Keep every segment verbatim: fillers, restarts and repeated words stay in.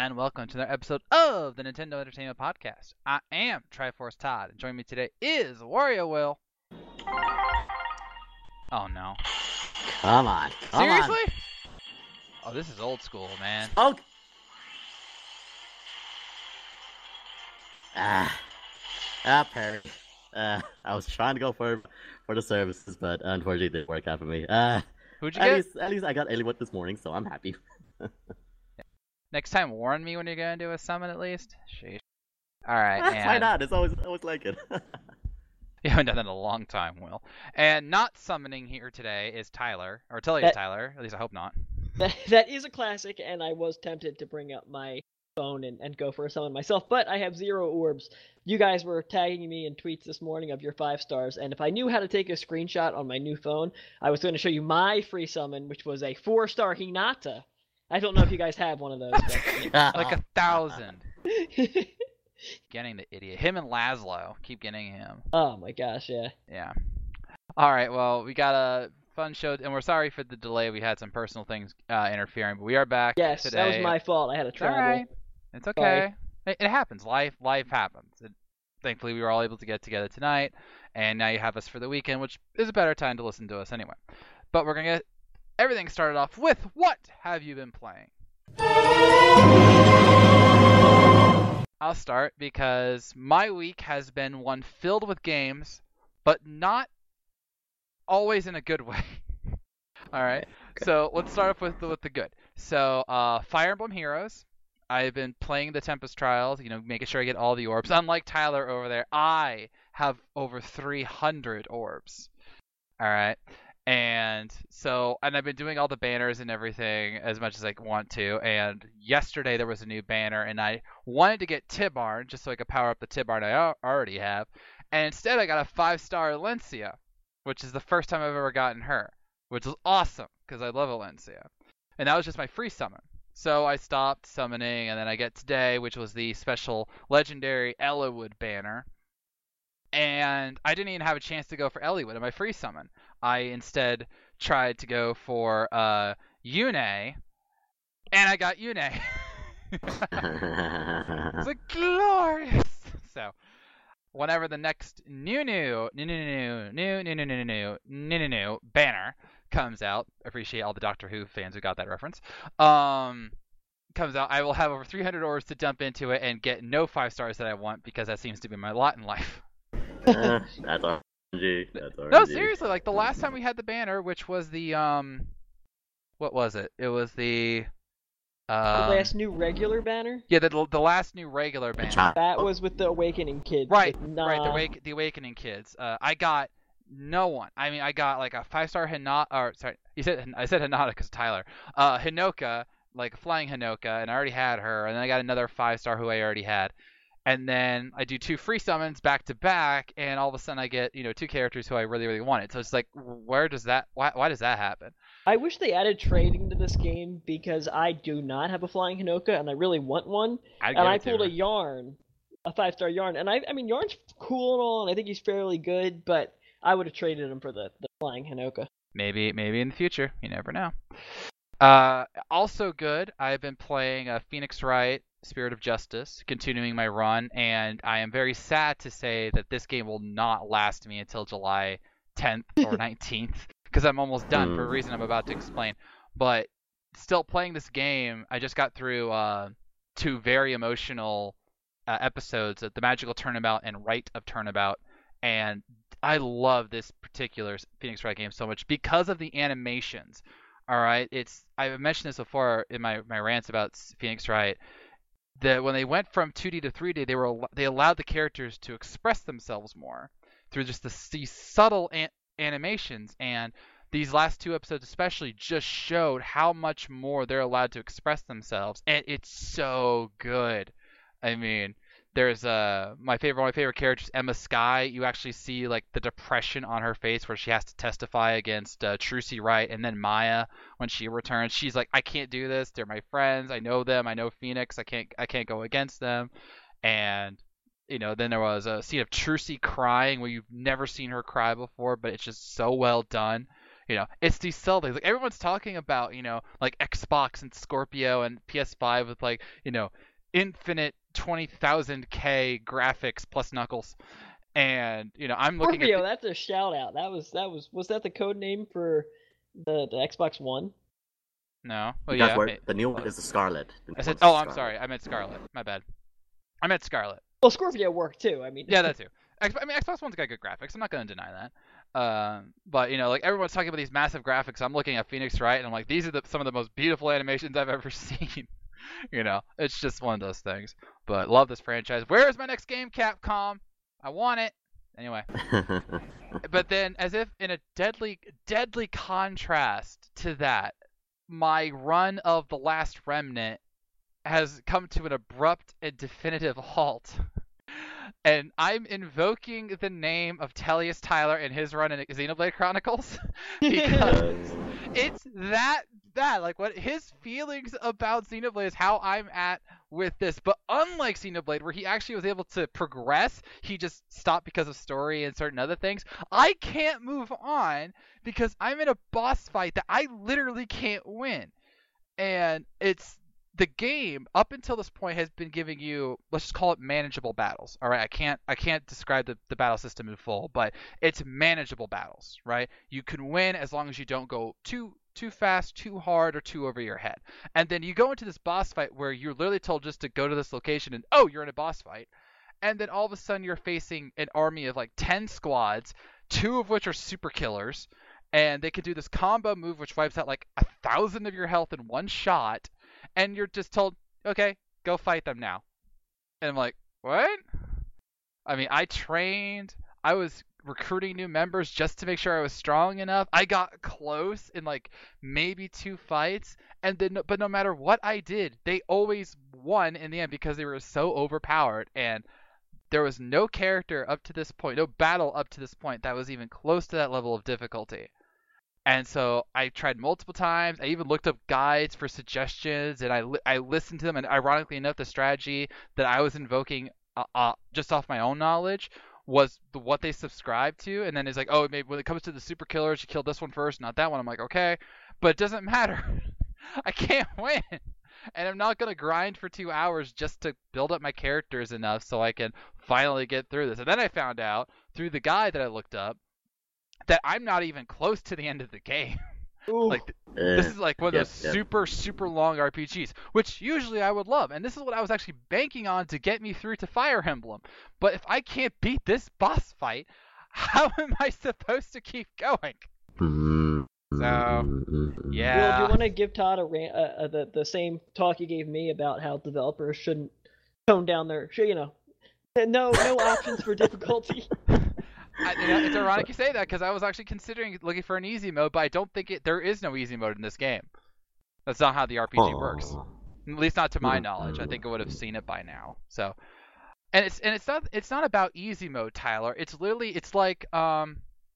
and welcome to another episode of the Nintendo Entertainment Podcast. I am Triforce Todd, and joining me today is Wario Will. Oh no. Come on, come Seriously? on. Oh, this is old school, man. Oh. Ah. Ah, Perry. Uh, I was trying to go for for the services, but unfortunately it didn't work out for me. Uh, Who'd you at get? least, at least I got Eliwood this morning, so I'm happy. Next time, warn me when you're going to do a summon at least. Sheesh. Alright, Why and... not? It's always, always like it. You haven't done that in a long time, Will. And not summoning here today is Tyler, or Tilly is That- Tyler. At least I hope not. That, that is a classic, and I was tempted to bring up my phone and, and go for a summon myself, but I have zero orbs. You guys were tagging me in tweets this morning of your five stars, and if I knew how to take a screenshot on my new phone, I was going to show you my free summon, which was a four-star Hinata. I don't know if you guys have one of those. But... Like a thousand. Getting the idiot. Him and Laszlo. Keep getting him. Oh my gosh, yeah. Yeah. Alright, well, we got a fun show, and we're sorry for the delay. We had some personal things uh, interfering, but we are back Yes, today. that was my fault. I had to It's travel. alright. It's okay. It, it happens. Life life happens. It, thankfully, we were all able to get together tonight, and now you have us for the weekend, which is a better time to listen to us anyway. But we're going to get everything started off with, what have you been playing? I'll start because my week has been one filled with games, but not always in a good way. All right. Okay. So let's start off with the, with the good. So uh, Fire Emblem Heroes. I've been playing the Tempest Trials, you know, making sure I get all the orbs. Unlike Tyler over there, I have over three hundred orbs. All right. And so, and I've been doing all the banners and everything as much as I want to. And yesterday there was a new banner, and I wanted to get Tibarn just so I could power up the Tibarn I al- already have. And instead I got a five-star Alencia, which is the first time I've ever gotten her, which is awesome because I love Alencia. And that was just my free summon. So I stopped summoning, and then I get today, which was the special legendary Eliwood banner. And I didn't even have a chance to go for Eliwood in my free summon. I instead tried to go for uh, Yune, and I got Yune. It's like glorious. So, whenever the next new new new new new new new new new new new new new banner comes out, I appreciate all the Doctor Who fans who got that reference. Um, comes out, I will have over three hundred orbs to dump into it and get no five stars that I want because that seems to be my lot in life. Uh, that's R N G. That's R N G. No, seriously, like the last time we had the banner, which was the um, what was it? It was the The um, last new regular banner? yeah, the the last new regular banner. Child. That was with the Awakening Kids. Right, with right, the Na- Awake, the Awakening Kids. Uh, I got no one. I mean, I got like a five-star Hinata, or sorry, you said I said Hinata because Tyler. Uh, Hinoka, like a flying Hinoka, and I already had her, and then I got another five-star who I already had. And then I do two free summons back to back, and all of a sudden I get, you know, two characters who I really, really wanted. So it's like, where does that, why, why does that happen? I wish they added trading to this game because I do not have a flying Hinoka and I really want one. I'd and give I it to pulled her. a Yarn, a five star Yarn, and I I mean Yarn's cool and all, and I think he's fairly good, but I would have traded him for the, the flying Hinoka. Maybe, maybe in the future. You never know. Uh, also good. I've been playing uh, Phoenix Wright, Spirit of Justice, continuing my run, and I am very sad to say that this game will not last me until July tenth or nineteenth, because I'm almost done for a Hmm. reason I'm about to explain. But still playing this game, I just got through uh, two very emotional uh, episodes of the Magical Turnabout and Rite of Turnabout, and I love this particular Phoenix Wright game so much because of the animations. All right, it's I've mentioned this before in my, my rants about Phoenix Wright. That when they went from two D to three D, they were they allowed the characters to express themselves more through just the, these subtle an- animations, and these last two episodes especially just showed how much more they're allowed to express themselves, and it's so good. I mean, there's uh my favorite one of my favorite characters, Emma Skye. You actually see like the depression on her face where she has to testify against uh, Trucy Wright, and then Maya when she returns, she's like, I can't do this. They're my friends. I know them. I know Phoenix. I can't I can't go against them. And you know, then there was a scene of Trucy crying where you've never seen her cry before, but it's just so well done. You know, it's these subtle things. Like everyone's talking about, you know, like Xbox and Scorpio and P S five with like, you know, infinite twenty thousand K graphics plus Knuckles. And, you know, I'm looking Scorpio, at the, that's a shout out. That was that was was that the code name for the, the Xbox One? no. Oh You yeah. guys were, it- the new one is the Scarlet. The new I said, one's oh, I'm Scarlet. sorry. I meant Scarlet. My bad. I meant Scarlet. Well, Scorpio worked too. I mean, Yeah, that too. X- I mean, Xbox One's got good graphics. I'm not going to deny that. Um, but you know, like everyone's talking about these massive graphics. I'm looking at Phoenix Wright, and I'm like, these are the, some of the most beautiful animations I've ever seen. You know, it's just one of those things. But love this franchise. Where is my next game, Capcom? I want it. Anyway, but then, as if in a deadly, deadly contrast to that, my run of The Last Remnant has come to an abrupt and definitive halt. And I'm invoking the name of Tellius Tyler and his run in Xenoblade Chronicles because it's that bad. Like what his feelings about Xenoblade is how I'm at with this. But unlike Xenoblade, where he actually was able to progress, he just stopped because of story and certain other things. I can't move on because I'm in a boss fight that I literally can't win. And it's the game up until this point has been giving you, let's just call it manageable battles. All right, I can't I can't describe the, the battle system in full, but it's manageable battles, right? You can win as long as you don't go too too fast, too hard, or too over your head. And then you go into this boss fight where you're literally told just to go to this location and oh, you're in a boss fight. And then all of a sudden you're facing an army of like ten squads, two of which are super killers, and they can do this combo move which wipes out like a thousand of your health in one shot. And you're just told, okay, go fight them now. And I'm like, what? I mean, I trained. I was recruiting new members just to make sure I was strong enough. I got close in like maybe two fights. And then, but no matter what I did, they always won in the end because they were so overpowered. And there was no character up to this point, no battle up to this point that was even close to that level of difficulty. And so I tried multiple times. I even looked up guides for suggestions, and I, li- I listened to them. And ironically enough, the strategy that I was invoking uh, uh, just off my own knowledge was the, what they subscribed to. And then it's like, oh, maybe when it comes to the super killers, you kill this one first, not that one. I'm like, okay, but it doesn't matter. I can't win. And I'm not going to grind for two hours just to build up my characters enough so I can finally get through this. And then I found out through the guide that I looked up that I'm not even close to the end of the game. Ooh. Like th- this is like one of yep, those yep. super super long R P Gs, which usually I would love, and this is what I was actually banking on to get me through to Fire Emblem. But if I can't beat this boss fight, how am I supposed to keep going? So yeah. Well, do you want to give Todd a ran- uh, uh, the the same talk you gave me about how developers shouldn't tone down their, you know, no no options for difficulty? I, you know, it's ironic you say that because I was actually considering looking for an easy mode, but I don't think it. There is no easy mode in this game. That's not how the R P G works. At least not to my knowledge. I think I would have seen it by now. So, and it's and it's not it's not about easy mode, Tyler. It's literally it's like um.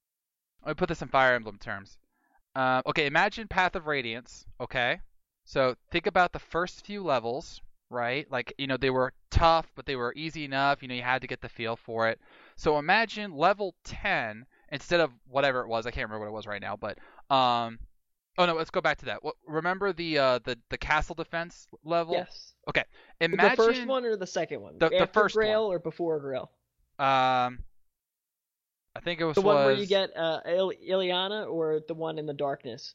Let me put this in Fire Emblem terms. Uh, okay, imagine Path of Radiance. Okay, so think about the first few levels, right? Like you know they were tough, but they were easy enough. You know you had to get the feel for it. So imagine level ten instead of whatever it was. I can't remember what it was right now, but um, oh no, let's go back to that. What, remember the uh the the castle defense level? Yes. Okay. Imagine the first one or the second one? The, the After first Grail one. or before Grail? Um, I think it was The one was, where you get uh, Il- Ileana or the one in the darkness?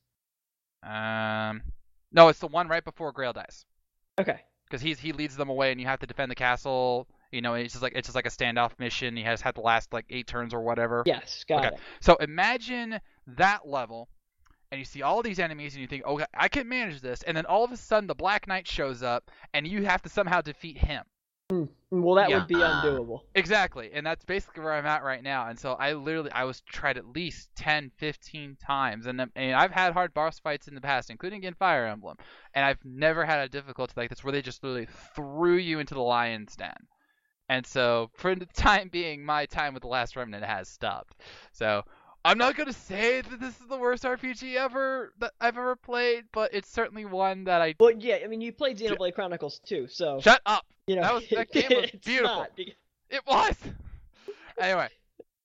Um, no, it's the one right before Grail dies. Okay. Because he's he leads them away, and you have to defend the castle. You know, it's just like it's just like a standoff mission. He has had the last like eight turns or whatever. Yes, got Okay. it. So imagine that level, and you see all these enemies, and you think, okay, I can manage this. And then all of a sudden, the Black Knight shows up, and you have to somehow defeat him. Well, that Yeah. would be undoable. Exactly, and that's basically where I'm at right now. And so I literally, I was tried at least ten, fifteen times, and, and I've had hard boss fights in the past, including in Fire Emblem, and I've never had a difficulty like this where they just literally threw you into the lion's den. And so for the time being, my time with The Last Remnant has stopped. So I'm not going to say that this is the worst R P G ever that I've ever played, but it's certainly one that I... Well, yeah, I mean, you played Xenoblade Chronicles too, so... Shut up! You know, That was- that game was it's beautiful. not, because- It was! Anyway.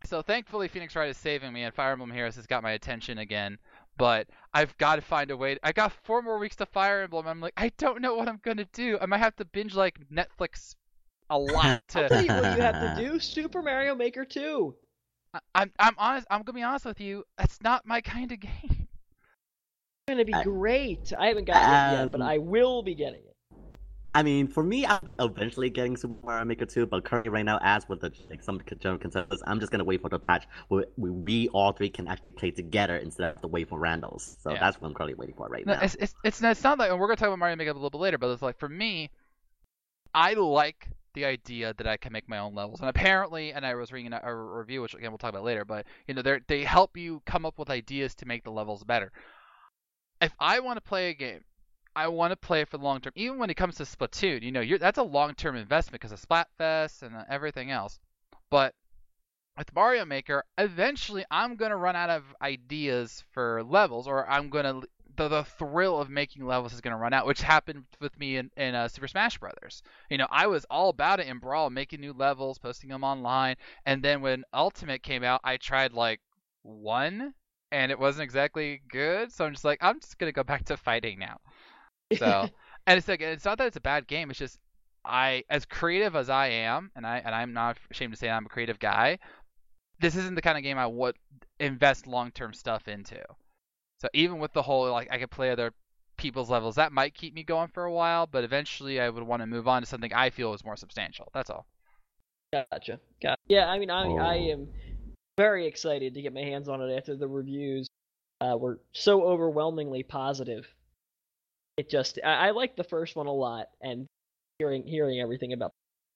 So thankfully, Phoenix Wright is saving me, and Fire Emblem Heroes has got my attention again. But I've got to find a way. I got four more weeks to Fire Emblem. I'm like, I don't know what I'm gonna do. I might have to binge like Netflix a lot I'll tell to. you what you have to do: Super Mario Maker two. I- I'm I'm honest. I'm gonna be honest with you. That's not my kind of game. It's gonna be Uh, great. I haven't gotten it yet, but um, I will be getting it. I mean, for me, I'm eventually getting Super Mario Maker two, but currently right now, as with the like some general consensus, I'm just gonna wait for the patch where we, we all three can actually play together instead of the wait for Randalls. So Yeah. that's what I'm currently waiting for right No, now. it's, it's it's it's not like, and we're gonna talk about Mario Maker a little bit later, but it's like for me, I like the idea that I can make my own levels, and apparently, and I was reading a, a review, which again we'll talk about later, but you know, they they help you come up with ideas to make the levels better. If I want to play a game, I want to play it for the long term. Even when it comes to Splatoon, you know, you're, that's a long term investment because of Splatfest and uh, everything else. But with Mario Maker, eventually I'm gonna run out of ideas for levels, or I'm gonna the, the thrill of making levels is gonna run out, which happened with me in, in uh, Super Smash Brothers. You know, I was all about it in Brawl, making new levels, posting them online, and then when Ultimate came out, I tried like one, and it wasn't exactly good. So I'm just like, I'm just gonna go back to fighting now. So, and it's like, it's not that it's a bad game. It's just I, as creative as I am, and I and I'm not ashamed to say I'm a creative guy. This isn't the kind of game I would invest long-term stuff into. So even with the whole like I could play other people's levels, that might keep me going for a while, but eventually I would want to move on to something I feel is more substantial. That's all. Gotcha. Gotcha. Yeah, I mean, I Oh. I am very excited to get my hands on it after the reviews uh, were so overwhelmingly positive. It just I, I like the first one a lot, and hearing hearing everything about.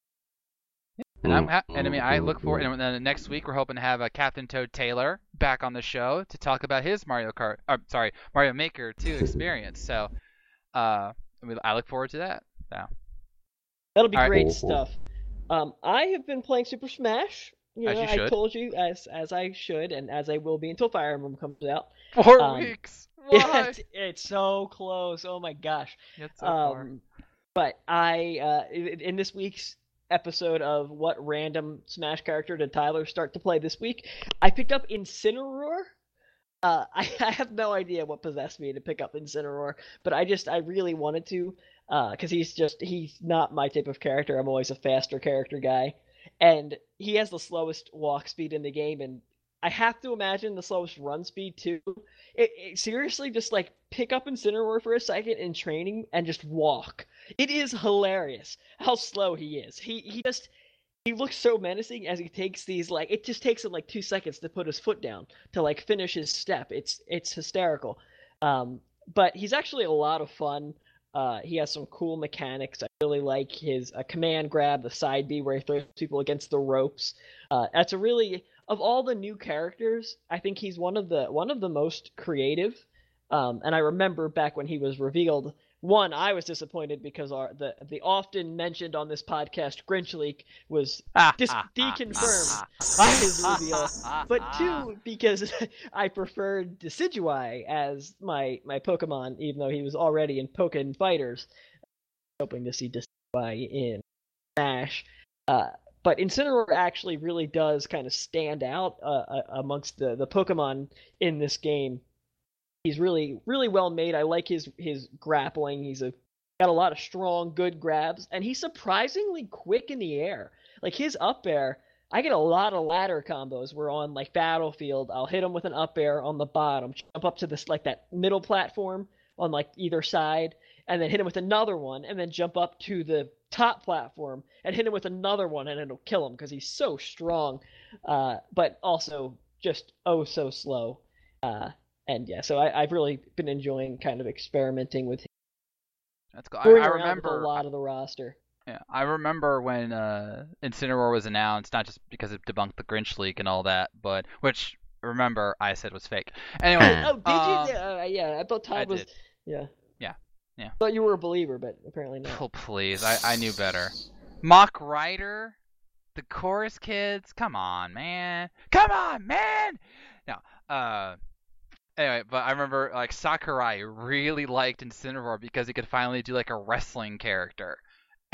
And I'm ha- and I mean I look forward. And then next week we're hoping to have uh, Captain Toad Taylor back on the show to talk about his Mario Kart. Uh, sorry, Mario Maker two experience. So, uh, I, mean, I look forward to that. So. That'll be All right. great stuff. Um, I have been playing Super Smash. You As know, you I should. told you as as I should, and as I will be until Fire Emblem comes out. Four Um, weeks. Yeah, Why? it's, it's so close. Oh my gosh. It's so far. Um, but I uh, in, in this week's episode of What Random Smash Character Did Tyler Start to Play This Week, I picked up Incineroar. Uh, I, I have no idea what possessed me to pick up Incineroar, but I just I really wanted to because uh, he's just he's not my type of character. I'm always a faster character guy, and he has the slowest walk speed in the game, and I have to imagine the slowest run speed too. It, it seriously just like pick up Incineroar for a second in training and just walk. It is hilarious how slow he is. He he just he looks so menacing as he takes these like it just takes him like two seconds to put his foot down to like finish his step. It's it's hysterical. Um, but he's actually a lot of fun. Uh, he has some cool mechanics. I really like his uh, command grab, the side B where he throws people against the ropes. Uh, that's a really of all the new characters, I think he's one of the one of the most creative. Um, and I remember back when he was revealed, one, I was disappointed because our the the often mentioned on this podcast Grinch leak was dis- deconfirmed by his reveal. But two, because I preferred Decidueye as my my Pokemon, even though he was already in Pokken Fighters. Hoping to see Decidueye in Smash. Uh, but Incineroar actually really does kind of stand out uh, amongst the, the Pokemon in this game. He's really, really well made. I like his his grappling. He's a got a lot of strong, good grabs, and he's surprisingly quick in the air. Like his up air, I get a lot of ladder combos where on like Battlefield, I'll hit him with an up air on the bottom, jump up to this like that middle platform on like either side, and then hit him with another one, and then jump up to the top platform and hit him with another one, and it'll kill him because he's so strong, uh, but also just oh so slow. Uh, and yeah, so I, I've really been enjoying kind of experimenting with him. That's cool. I, Touring I around with remember a lot of the roster. Yeah, I remember when uh, Incineroar was announced, not just because it debunked the Grinch leak and all that, but which remember I said was fake. Anyway, Oh, did uh, you? Uh, yeah, I thought Todd I was. did. Yeah. Yeah, yeah. Thought you were a believer, but apparently not. Oh please, I, I knew better. Mock Rider, the Chorus Kids, come on, man, come on, man. No, uh. Anyway, but I remember like Sakurai really liked Incineroar because he could finally do like a wrestling character.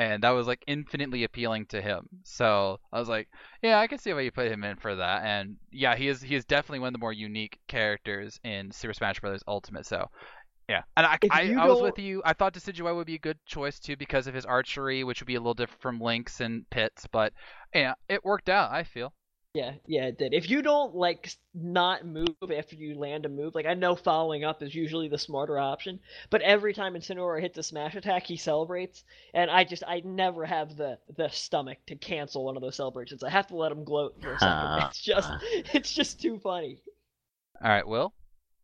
and that was like infinitely appealing to him. So I was like, yeah, I can see why you put him in for that. And yeah, he is he is definitely one of the more unique characters in Super Smash Bros. Ultimate. So yeah, and I, If I, you I was don't- with you. I thought Decidueye would be a good choice too because of his archery, which would be a little different from Link's and Pit's. But yeah, it worked out, I feel. Yeah, yeah, it did. If you don't like s- not move after you land a move, like I know following up is usually the smarter option, but every time Incineroar hits a smash attack, he celebrates, and I just I never have the the stomach to cancel one of those celebrations. I have to let him gloat for a second. Uh, It's just it's just too funny. All right, Will.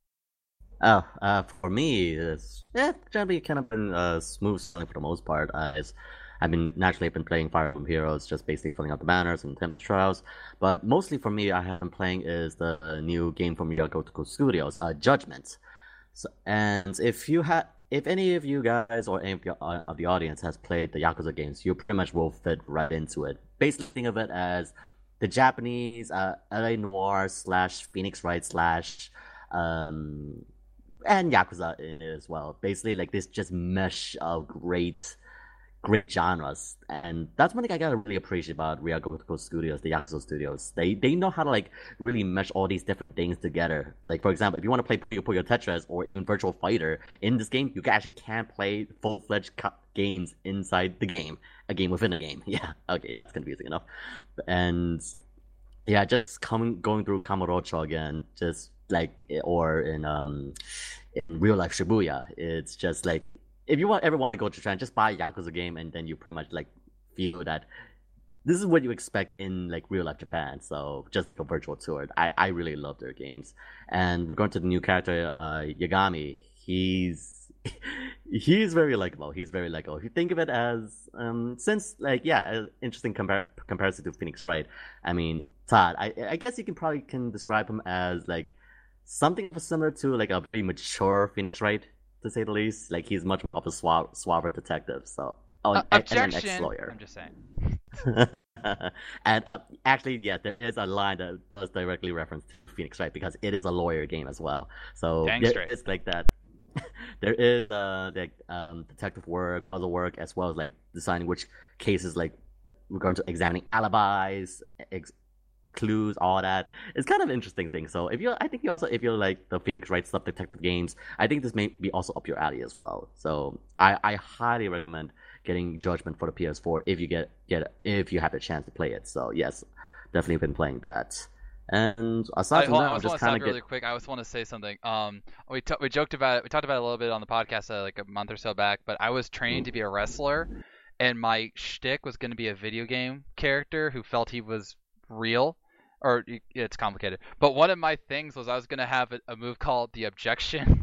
Oh, uh, for me, it's yeah, generally kind of been uh, smooth sailing for the most part. Uh, it's, I've been naturally been playing Fire Emblem Heroes, just basically filling out the banners and temp trials. But mostly for me, I have been playing is the uh, new game from Yakuza Studios, uh, Judgment. So, and if you have, if any of you guys or any of, your, uh, of the audience has played the Yakuza games, you pretty much will fit right into it. Basically, think of it as the Japanese uh, L A Noir slash Phoenix Wright slash um, and Yakuza in it as well. Basically, like this just mesh of great, great genres, and that's one thing I gotta really appreciate about Ryogotoku Studios, the Yakuza Studios. They they know how to like really mesh all these different things together. Like for example, if you want to play Puyo Puyo Tetris or even Virtual Fighter in this game, you actually can't play full fledged games inside the game, a game within a game. Yeah, okay, it's confusing enough, and yeah, just coming going through Kamurocho again, just like or in um in real life Shibuya, it's just like if you want ever want to go to Japan, just buy a Yakuza game and then you pretty much like feel that this is what you expect in like real life Japan. So just a virtual tour. I, I really love their games. And going to the new character uh, Yagami, he's he's very likable. He's very likable. If you think of it as um since like yeah, an interesting compar- comparison to Phoenix Wright. I mean Todd, I I guess you can probably can describe him as like something similar to like a very mature Phoenix Wright, to say the least. Like he's much more of a suave, suave detective. So, oh, Uh, and, and an objection. ex-lawyer. I'm just saying. And uh, actually, yeah, there is a line that does directly reference to Phoenix Wright because it is a lawyer game as well. So Dang there straight. is like that. There is uh like um detective work, other work, as well as like deciding which cases like we're going to examining alibis, ex- clues, all that. It's kind of an interesting thing. So if you, I think you also if you like the Phoenix Wright stuff, detective games, I think this may be also up your alley as well. So I, I highly recommend getting Judgment for the P S four if you get get if you have the chance to play it. So yes, definitely been playing that. And aside I, from hold that, on, I I'm just want just to kind stop of really get. quick. I just want to say something. Um, we t- we joked about it. We talked about it a little bit on the podcast uh, like a month or so back. But I was training to be a wrestler, and my shtick was going to be a video game character who felt he was real. Or y- it's complicated. But one of my things was I was going to have a, a move called the objection.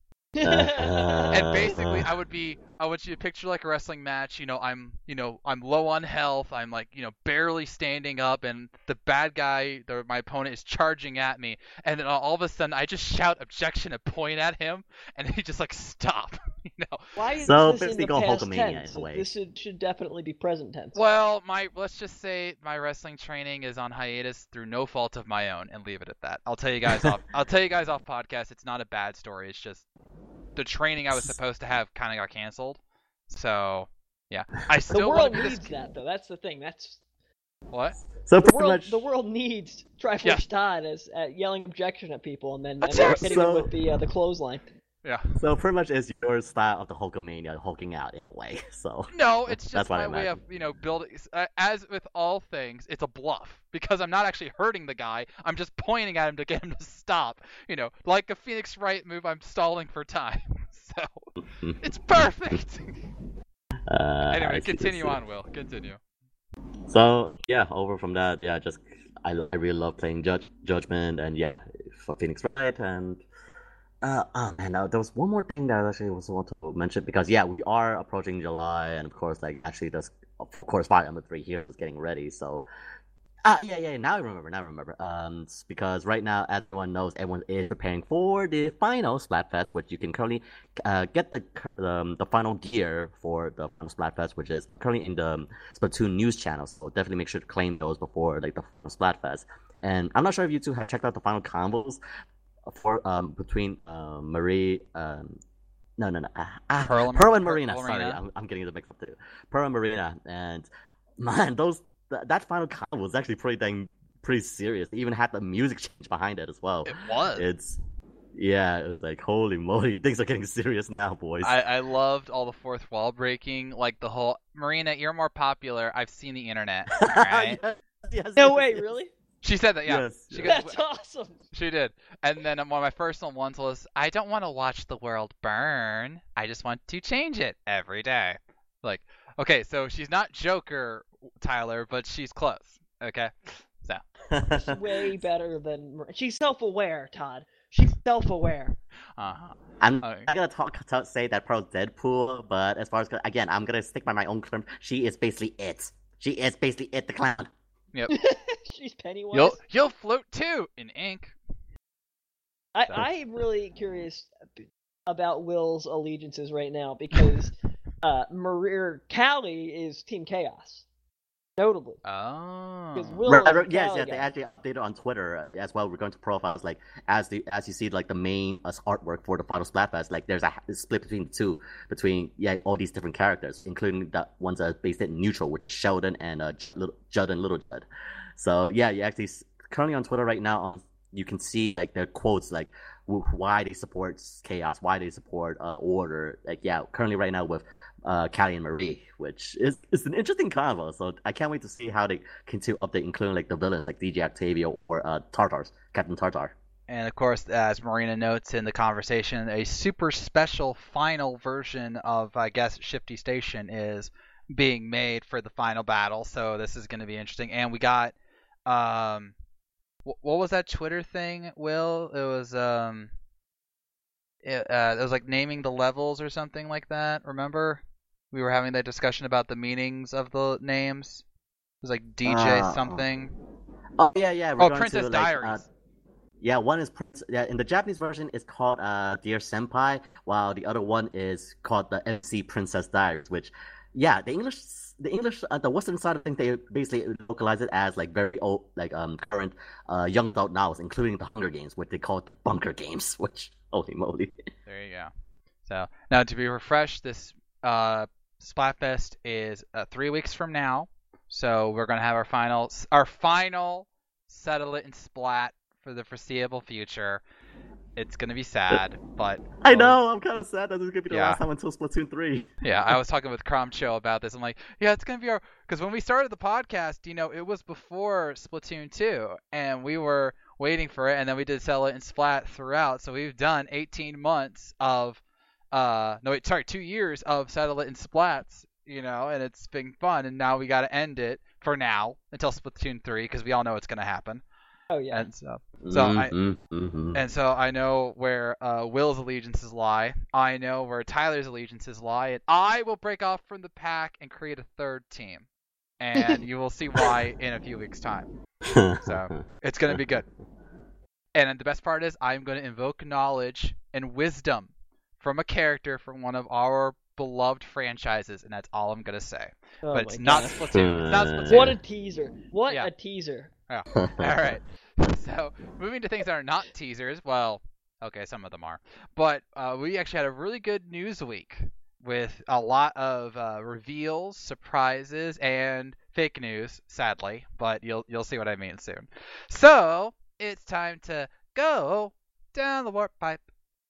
And basically, I would be, I want you to picture like a wrestling match. You know, I'm, you know, I'm low on health. I'm like, you know, barely standing up, and the bad guy, the, my opponent, is charging at me. And then all of a sudden, I just shout objection and point at him, and he just like stop. You know. Why is So this in basically the go past Hulkamania tense? in a way. This should, should definitely be present tense. Well, my let's just say my wrestling training is on hiatus through no fault of my own, and leave it at that. I'll tell you guys off. I'll tell you guys off podcast. It's not a bad story. It's just the training I was supposed to have kind of got canceled. So yeah, I The still world want to be needs this. that, though. That's the thing. That's What? So the pretty world. much. The world needs Triforce Yeah. Todd as uh, yelling objection at people and then and That's then it. hitting So- them with the uh, the clothesline. Yeah. So pretty much is your style of the Hulkamania, hulking out in a way. So No, it's That's just what I my way of, imagined. you know, building. uh, As with all things, it's a bluff because I'm not actually hurting the guy. I'm just pointing at him to get him to stop. You know, like a Phoenix Wright move, I'm stalling for time. So it's perfect. uh, I Anyway, see, I continue see. on, Will. Continue. So yeah, over from that, yeah, just I, I really love playing Judge Judgment, and yeah, for Phoenix Wright, and uh, oh man, uh, there was one more thing that I actually was want to mention because yeah, we are approaching July, and of course, like actually, this of course, Fire Emblem Three here is getting ready, so. Ah, yeah, yeah. Now I remember. Now I remember. Um, it's because right now, as everyone knows, everyone is preparing for the final Splatfest, which you can currently uh, get the um, the final gear for the final Splatfest, which is currently in the um, Splatoon news channel. So definitely make sure to claim those before like the final Splatfest. And I'm not sure if you two have checked out the final combos for um between um, Marie um, no, no, no. Uh, uh, Pearl and, Pearl and Pearl Marina. Sorry, Marina? I'm, I'm getting the mix up too. Pearl and Marina, and man, those th- that final combo was actually pretty dang pretty serious. They even had the music change behind it as well. It was. It's yeah, it was like holy moly, things are getting serious now, boys. I, I loved all the fourth wall breaking, like the whole Marina, you're more popular. I've seen the internet. Right? yes, yes, No yes, way, yes. really? She said that, yeah. Yes, She yes. goes, That's awesome. She did. And then um, one of my personal ones was, I don't want to watch the world burn. I just want to change it every day. Like, okay, so she's not Joker, Tyler, but she's close. Okay? So. She's way better than Mar- she's self-aware, Todd. She's self-aware. Uh-huh. I'm Okay. not gonna talk to say that Pearl's Deadpool, but as far as again, I'm gonna stick by my own terms. She is basically it. She is basically it, the clown. Yep. She's Pennywise. You'll you'll float too in ink. I, So. I'm really curious about Will's allegiances right now because uh, Maria Callie is Team Chaos, notably. Oh. Because Will Right, is a right, yes, Callie yes, they guy. actually updated on Twitter uh, as well. We're going to profiles like as the as you see like the main uh, artwork for the final Splatfest. Like there's a h- split between the two, between yeah all these different characters, including the ones that are based in neutral with Sheldon and uh, J- Little, Judd and Little Judd. So yeah, you actually s- currently on Twitter right now. Um, you can see like their quotes like w- why they support chaos, why they support uh, order. Like yeah, currently right now with uh, Callie and Marie, which is is an interesting combo. So I can't wait to see how they continue update, including like the villains like D J Octavio or uh, Tartars, Captain Tartar. And of course, as Marina notes in the conversation, a super special final version of, I guess, Shifty Station is being made for the final battle. So this is going to be interesting. And we got, um, wh- what was that Twitter thing, Will? It was, um, it, uh, it was like naming the levels or something like that. Remember? We were having that discussion about the meanings of the names. It was like D J Uh, something. Oh yeah, yeah. We're Oh, going Princess to, like, Diaries. Uh, yeah, one is Prince- yeah, in the Japanese version it's called uh, Dear Senpai, while the other one is called the M C Princess Diaries. Which, yeah, the English, the English, uh, the Western side of things, they basically localize it as like very old, like um current uh young adult novels, including the Hunger Games, what they call Bunker Games. Which, holy moly! There you go. So now to be refreshed, this uh, Splatfest is uh, three weeks from now. So we're gonna have our final, our final Settle It and Splat for the foreseeable future. It's gonna be sad, but I know, I'm kind of sad that this is gonna be the Yeah. last time until Splatoon three. yeah, I was talking with Cromcho about this. I'm like, yeah, it's gonna be our, because when we started the podcast, you know, it was before Splatoon two, and we were waiting for it, and then we did Settle It and Splat throughout. So we've done eighteen months of, uh, no, wait, sorry, two years of Settle It and Splats, you know, and it's been fun. And now we got to end it for now until Splatoon three, because we all know it's gonna happen. Oh yeah. And so, so I, Mhm, mhm. and so I know where uh, Will's allegiances lie. I know where Tyler's allegiances lie, and I will break off from the pack and create a third team. And you will see why in a few weeks' time. So it's gonna be good. And the best part is I'm gonna invoke knowledge and wisdom from a character from one of our beloved franchises, and that's all I'm gonna say. Oh but it's my not God. Splatoon. It's not Uh, Splatoon. What a teaser! What Yeah. a teaser! Yeah. All right. So moving to things that are not teasers. Well, okay, some of them are, but uh, we actually had a really good news week with a lot of uh, reveals, surprises, and fake news. Sadly, but you'll you'll see what I mean soon. So it's time to go down the warp pipe.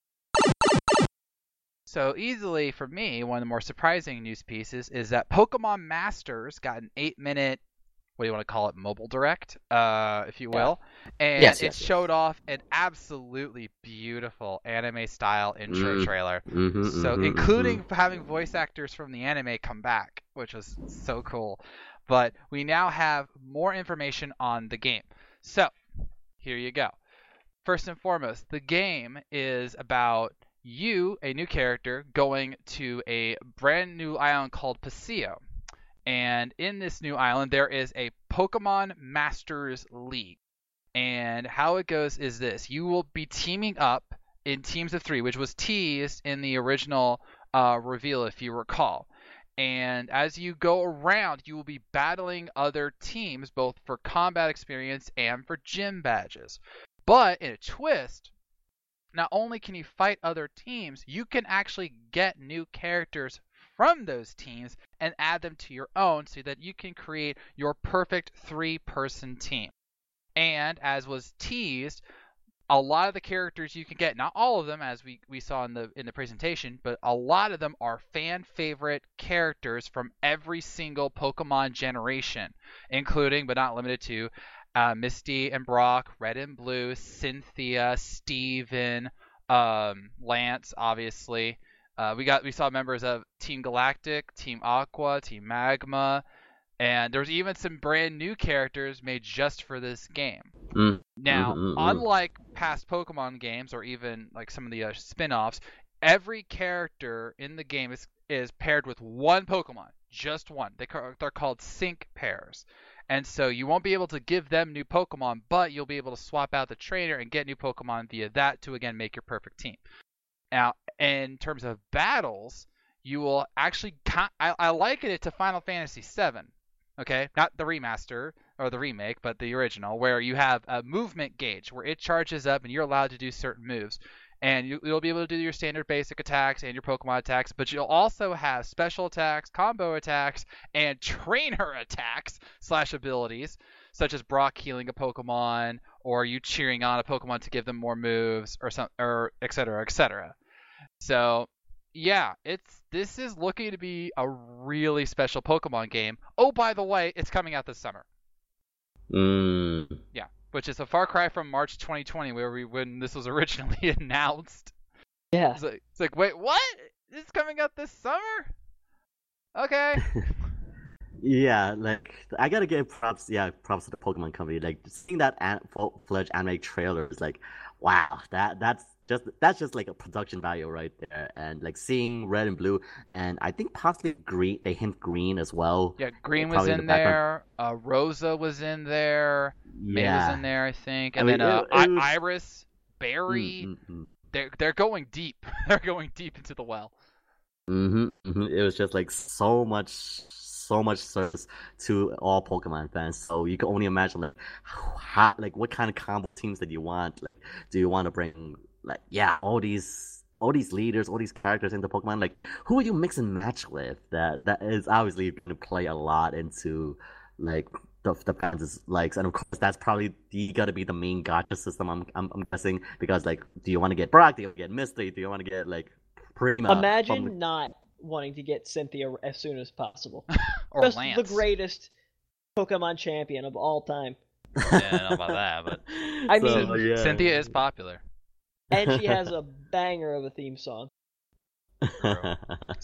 So easily for me, one of the more surprising news pieces is that Pokemon Masters got an eight-minute, what do you want to call it, mobile direct, uh, if you will, and Yes, it yes, yes. showed off an absolutely beautiful anime-style intro Mm. trailer. Mhm, So mhm, including mhm. having voice actors from the anime come back, which was so cool. But we now have more information on the game. So here you go. First and foremost, the game is about you, a new character, going to a brand new island called Paseo. And in this new island, there is a Pokemon Masters League. And how it goes is this. You will be teaming up in teams of three, which was teased in the original uh, reveal, if you recall. And as you go around, you will be battling other teams, both for combat experience and for gym badges. But in a twist, not only can you fight other teams, you can actually get new characters from those teams and add them to your own so that you can create your perfect three-person team. And as was teased, a lot of the characters you can get, not all of them as we, we saw in the in the presentation, but a lot of them are fan favorite characters from every single Pokemon generation, including but not limited to uh, Misty and Brock, Red and Blue, Cynthia, Steven, um, Lance, obviously. Uh, we got we saw members of Team Galactic, Team Aqua, Team Magma, and there's even some brand new characters made just for this game. Mm. Now, Mm-hmm, unlike past Pokemon games or even like some of the uh, spin-offs, every character in the game is, is paired with one Pokemon, just one. They, they're called sync pairs. And so you won't be able to give them new Pokemon, but you'll be able to swap out the trainer and get new Pokemon via that to, again, make your perfect team. Now, in terms of battles, you will actually... I, I liken it to Final Fantasy seven. Okay, not the remaster or the remake, but the original, where you have a movement gauge where it charges up and you're allowed to do certain moves. And you, you'll be able to do your standard basic attacks and your Pokemon attacks, but you'll also have special attacks, combo attacks, and trainer attacks slash abilities, such as Brock healing a Pokemon, or you cheering on a Pokemon to give them more moves, or some, or et cetera, et cetera. So... yeah, it's this is looking to be a really special Pokemon game. Oh, by the way, it's coming out this summer. Mm. Yeah, which is a far cry from March twenty twenty, where we when this was originally announced. Yeah. It's like, it's like wait, what? It's coming out this summer? Okay. Yeah, like I gotta give props. Yeah, props to the Pokemon company. Like seeing that an- full-fledged anime trailer is like, wow, that that's just that's just like a production value right there. And like seeing Red and Blue, and I think possibly green. They hint green as well. Yeah, Green was Probably in in the background. there. Uh, Rosa was in there. May was Yeah, in there, I think. I And mean, then uh, it, it was. I- Iris, Barry. Mm, mm, mm. They're they're going deep. They're going deep into the well. hmm hmm It was just like so much, so much service to all Pokemon fans. So you can only imagine like how, like what kind of combo teams that you want. Like, do you want to bring like yeah all these all these leaders, all these characters into Pokemon? Like, who would you mix and match with? That that is obviously going to play a lot into like the the fans' likes, and of course that's probably the got to be the main gacha system. I'm, I'm I'm guessing because like, do you want to get Brock? Do you want to get Misty? Do you want to get like Prima? Imagine from... not wanting to get Cynthia as soon as possible. Or Just Lance. the greatest Pokemon champion of all time. Yeah, I don't know about that, but I So, mean, yeah. Cynthia is popular. and she has a banger of a theme song. True.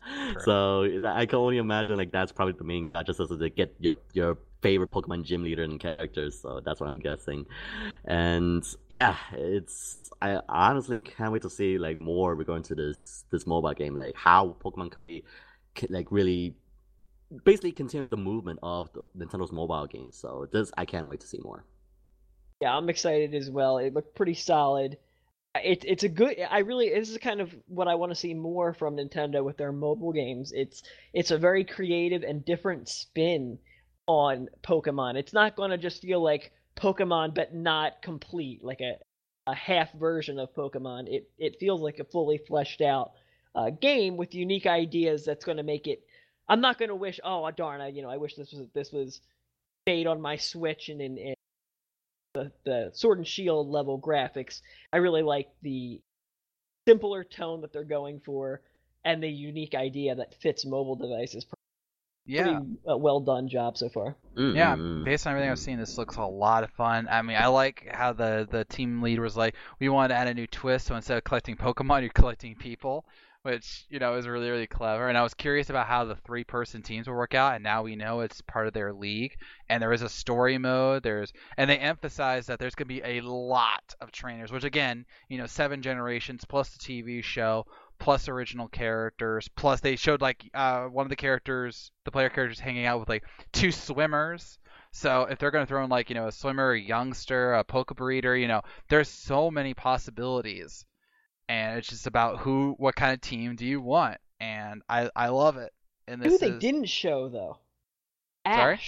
So I can only imagine like that's probably the main gacha system to get your, your favorite Pokemon gym leader and characters. So that's what I'm guessing. And yeah, it's I honestly can't wait to see like more regarding to this this mobile game, like how Pokemon can be can, like really basically continue the movement of the, Nintendo's mobile games. So this I can't wait to see more. Yeah, I'm excited as well. It looked pretty solid. It, it's a good. I really. This is kind of what I want to see more from Nintendo with their mobile games. It's it's a very creative and different spin on Pokemon. It's not going to just feel like Pokemon, but not complete, like a, a half version of Pokemon. It it feels like a fully fleshed out uh, game with unique ideas. That's going to make it. I'm not going to wish. Oh darn! I you know I wish this was this was made on my Switch and in. in The, the Sword and Shield level graphics. I really like the simpler tone that they're going for and the unique idea that fits mobile devices. Yeah. Pretty uh, well done job so far. Yeah, Mm-mm. based on everything I've seen, this looks a lot of fun. I mean, I like how the, the team lead was like, we want to add a new twist, so instead of collecting Pokemon, you're collecting people, which, you know, is really, really clever. And I was curious about how the three-person teams will work out, and now we know it's part of their league. And there is a story mode, there's and they emphasize that there's going to be a lot of trainers, which, again, you know, seven generations, plus the T V show, plus original characters, plus they showed like uh, one of the characters, the player characters, hanging out with like two swimmers. So if they're going to throw in like, you know, a swimmer, a youngster, a poke breeder, you know, there's so many possibilities, and it's just about who, what kind of team do you want, and I I love it. And this Who they is... didn't show though? Sorry? Ash.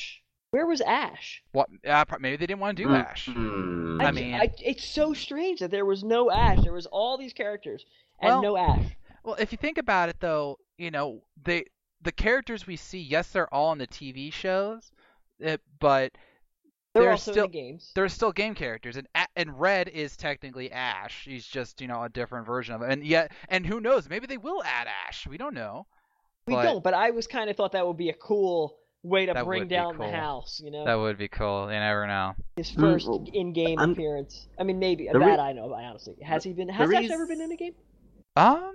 Where was Ash? What? Uh, pro- maybe they didn't want to do Ash. Mm. I, I j- mean- I- it's so strange that there was no Ash. There was all these characters and Well, no Ash. Well, if you think about it, though, you know, they the characters we see, yes, they're all in the T V shows, uh, but They're they're also still in the games. they're still game characters, and A- and Red is technically Ash. He's just, you know, a different version of it, and yet, and who knows? Maybe they will add Ash. We don't know. We but don't, but I was kind of thought that would be a cool way to That bring would be down cool. the house. You know, That would be cool. You never know. his first well, in-game I'm- appearance. I mean, maybe The that re- I know. I honestly has he been? Has the Ash reas- ever been in a game? Um,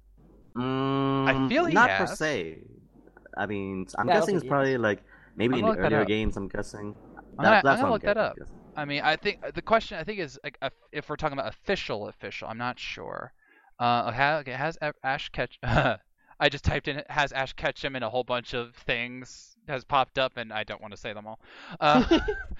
Mm, I feel he not has. per se. I mean, I'm Yeah, I don't guessing think it's he probably like maybe I'm in gonna the look that earlier up. games. I'm guessing. I'm gonna, I'm that's gonna what look that up. guessing. I mean, I think the question I think is like if if we're talking about official official. I'm not sure. Uh, has, okay, has A- Ash Ketch? I just typed in has Ash Ketchum and a whole bunch of things has popped up, and I don't want to say them all. Uh,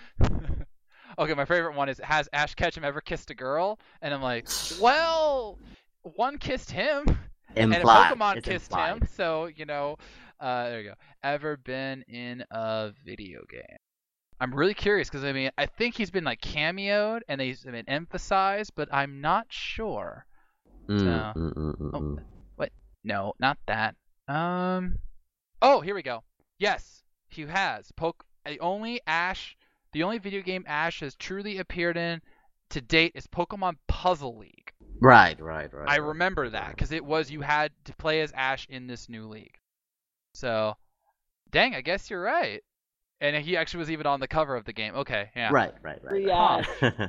okay, my favorite one is has Ash Ketchum ever kissed a girl? And I'm like, well, one kissed him, Implied. and a Pokemon It's kissed implied. him. So you know, uh, there you go. Ever been in a video game? I'm really curious because I mean I think he's been like cameoed and he's been emphasized, but I'm not sure. Mm, So- mm, mm, mm, Oh. mm. No, not that. Um. Oh, here we go. Yes, he has. Poke. The only Ash, the only video game Ash has truly appeared in to date is Pokemon Puzzle League. Right, right, right. I right, remember right, that right. because it was you had to play as Ash in this new league. So, dang, I guess you're right. And he actually was even on the cover of the game. Okay, yeah. Right, right, right. Free right.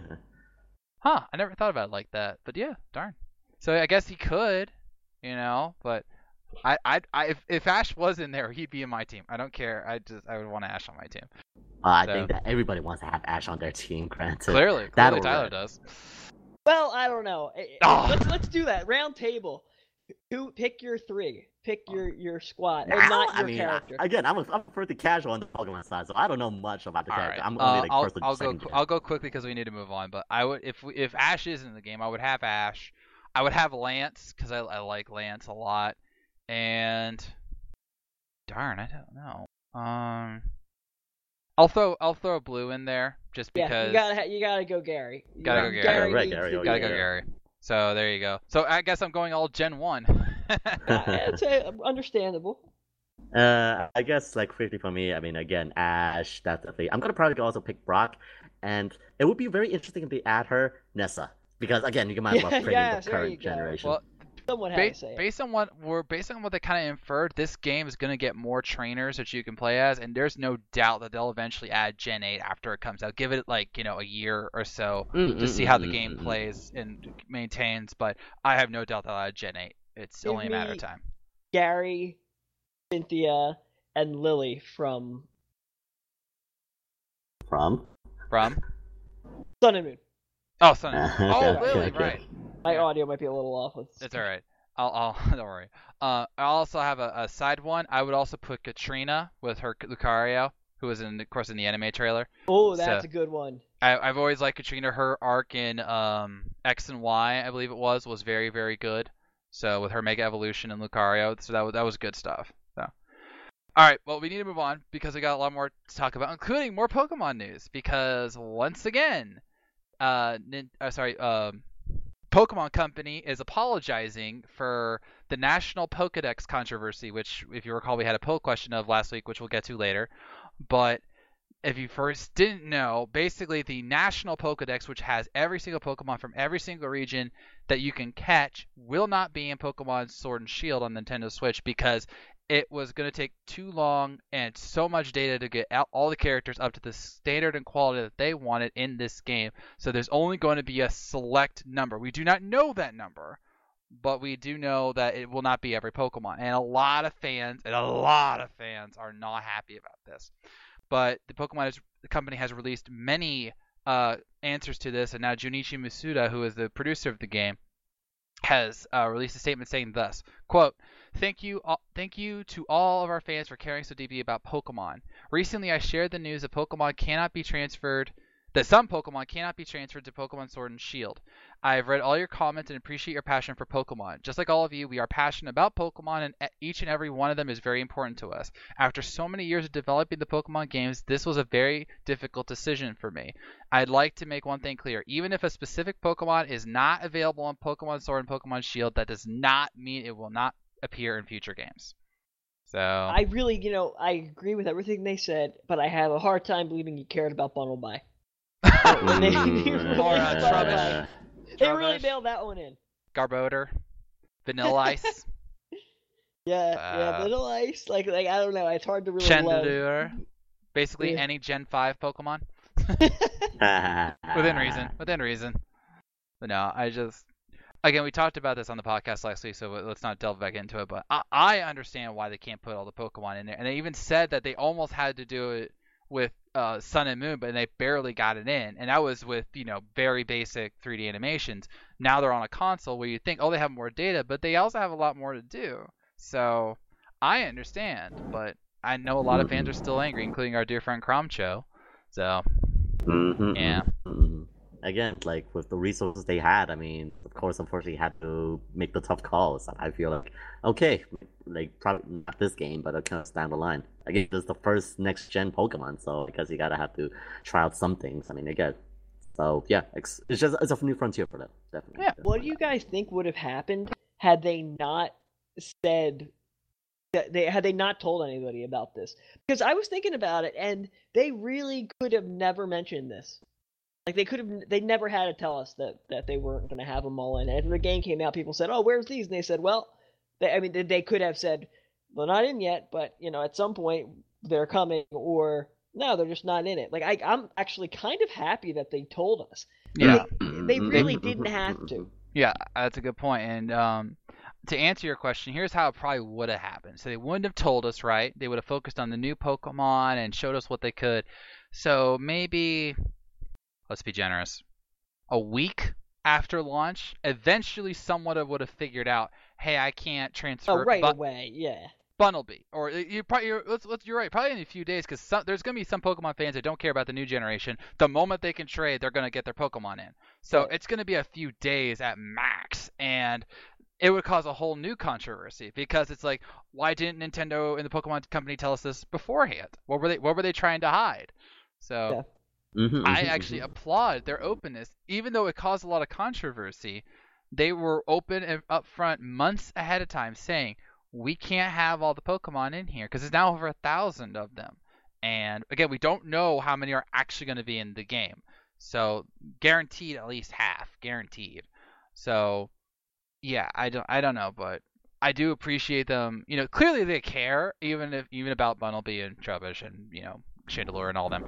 Huh, I never thought about it like that. But yeah, darn. So I guess he could, you know, but I I, I if, if Ash was in there, he'd be in my team. I don't care. I just I would want Ash on my team. Uh, I So- think that everybody wants to have Ash on their team, granted. Clearly, That clearly or Tyler Red. does. Well, I don't know. Eh, eh, Oh. Let's let's do that round table. Who pick your three? Pick your your squad, or Now, not your I mean, character. I, again, I'm a, I'm pretty casual on the Pokemon side, so I don't know much about the All character. right. I'm Uh, only like I'll, first or I'll go. second qu- gen. I'll go quickly because we need to move on. But I would, if we- if Ash is in the game, I would have Ash. I would have Lance because I, I like Lance a lot. And darn, I don't know. Um, I'll throw I'll throw Blue in there just yeah, because. you gotta ha- you gotta go Gary. You Gotta got- go Gary. Right, needs Gary, to oh, be Gotta yeah. go Gary. So there you go. So I guess I'm going all Gen one. Yeah, it's uh, understandable. Uh, I guess like fifty for me. I mean, again, Ash. That's the thing. I'm gonna probably also pick Brock, and it would be very interesting if they add her Nessa, because again, you can might as well Yeah, bring yes, the there current you go. generation. Well, Someone had Ba- to say it. based on what we're based on what they kind of inferred, this game is going to get more trainers that you can play as, and there's no doubt that they'll eventually add Gen eight after it comes out. Give it like you know a year or so Mm, to mm, see mm, how the mm, game mm, mm. plays and maintains. But I have no doubt they'll add Gen eight. It's Give only a matter of me- time. Gary, Cynthia, and Lily from From From Sun and Moon. oh, Sun. Okay, oh, okay, Lily, okay. right? My Yeah. audio might be a little off. Let's- It's all right. I'll, I'll don't worry. Uh, I also have a, a side one. I would also put Katrina with her Lucario, who was in, of course, in the anime trailer. Oh, that's So- a good one. I, I've always liked Katrina. Her arc in um, X and Y, I believe it was, was very, very good. So with her Mega Evolution and Lucario, so that was that was good stuff. So, all right, well we need to move on because we got a lot more to talk about, including more Pokemon news. Because once again, uh, nin- uh sorry, um, Pokemon Company is apologizing for the National Pokedex controversy, which, if you recall, we had a poll question of last week, which we'll get to later. But if you first didn't know, basically the National Pokedex, which has every single Pokemon from every single region that you can catch, will not be in Pokemon Sword and Shield on Nintendo Switch because it was going to take too long and so much data to get out all the characters up to the standard and quality that they wanted in this game. So there's only going to be a select number. We do not know that number, but we do know that it will not be every Pokemon. And a lot of fans, and a lot of fans are not happy about this. But the Pokemon is, the company has released many uh, answers to this, and now Junichi Masuda, who is the producer of the game, has uh, released a statement saying thus, quote, Thank you, all, thank you to all of our fans for caring so deeply about Pokemon. Recently, I shared the news that Pokemon cannot be transferred that some Pokemon cannot be transferred to Pokemon Sword and Shield. I have read all your comments and appreciate your passion for Pokemon. Just like all of you, we are passionate about Pokemon, and each and every one of them is very important to us. After so many years of developing the Pokemon games, this was a very difficult decision for me. I'd like to make one thing clear. Even if a specific Pokemon is not available on Pokemon Sword and Pokemon Shield, that does not mean it will not appear in future games. So I really, you know, I agree with everything they said, but I have a hard time believing you cared about Bunnelby. When they, they really Or, uh, nailed Trubbish. that- they really Trubbish. nailed that one in. Garbodor, Vanilla Ice, Yeah, Uh, yeah, Little Ice, like, like I don't know, it's hard to really love. Chandelure, basically Yeah. any Gen five Pokemon. Ah. Within reason. Within reason. But no, I just again we talked about this on the podcast last week, so let's not delve back into it. But I, I understand why they can't put all the Pokemon in there, and they even said that they almost had to do it with uh, Sun and Moon, but they barely got it in, and that was with you know very basic three D animations. Now they're on a console where you think, oh, they have more data, but they also have a lot more to do. So I understand, but I know a lot of fans are still angry, including our dear friend Cromcho. So Mhm, Yeah. mhm. Again, like with the resources they had, I mean, of course, unfortunately, had to make the tough calls. I feel like, okay, like probably not this game, but it kind of down the line. Again, this is the first next gen Pokemon, so I guess you gotta have to try out some things. I mean, again, so yeah, it's, it's just it's a new frontier for them, definitely. Yeah. What do you guys think would have happened had they not said that they had they not told anybody about this? Because I was thinking about it, and they really could have never mentioned this. Like they could have, they never had to tell us that that they weren't going to have them all in. And if the game came out, people said, "Oh, where's these?" And they said, "Well," they, I mean, they, they could have said, "Well, not in yet, but you know, at some point they're coming," or "No, they're just not in it." Like I, I'm actually kind of happy that they told us. Yeah. They, they really didn't have to. Yeah, that's a good point. And um, to answer your question, here's how it probably would have happened. So they wouldn't have told us, right? They would have focused on the new Pokemon and showed us what they could. So maybe, let's be generous, a week after launch, eventually someone would have figured out, hey, I can't transfer Oh, right Bu- away, yeah. Bunnelby. Or you probably you're, let's, let's, you're right, probably in a few days, because there's going to be some Pokemon fans that don't care about the new generation. The moment they can trade, they're going to get their Pokemon in. So Right. it's going to be a few days at max, and it would cause a whole new controversy because it's like, why didn't Nintendo and the Pokemon company tell us this beforehand? What were they What were they trying to hide? So Yeah. Mhm, I mhm, actually mhm. applaud their openness, even though it caused a lot of controversy. They were open and upfront months ahead of time, saying we can't have all the Pokemon in here because there's now over a thousand of them. And again, we don't know how many are actually going to be in the game. So guaranteed at least half, guaranteed. So yeah, I don't I don't know, but I do appreciate them. You know, clearly they care, even if even about Bunnelby and Trubbish and you know Chandelure and all them.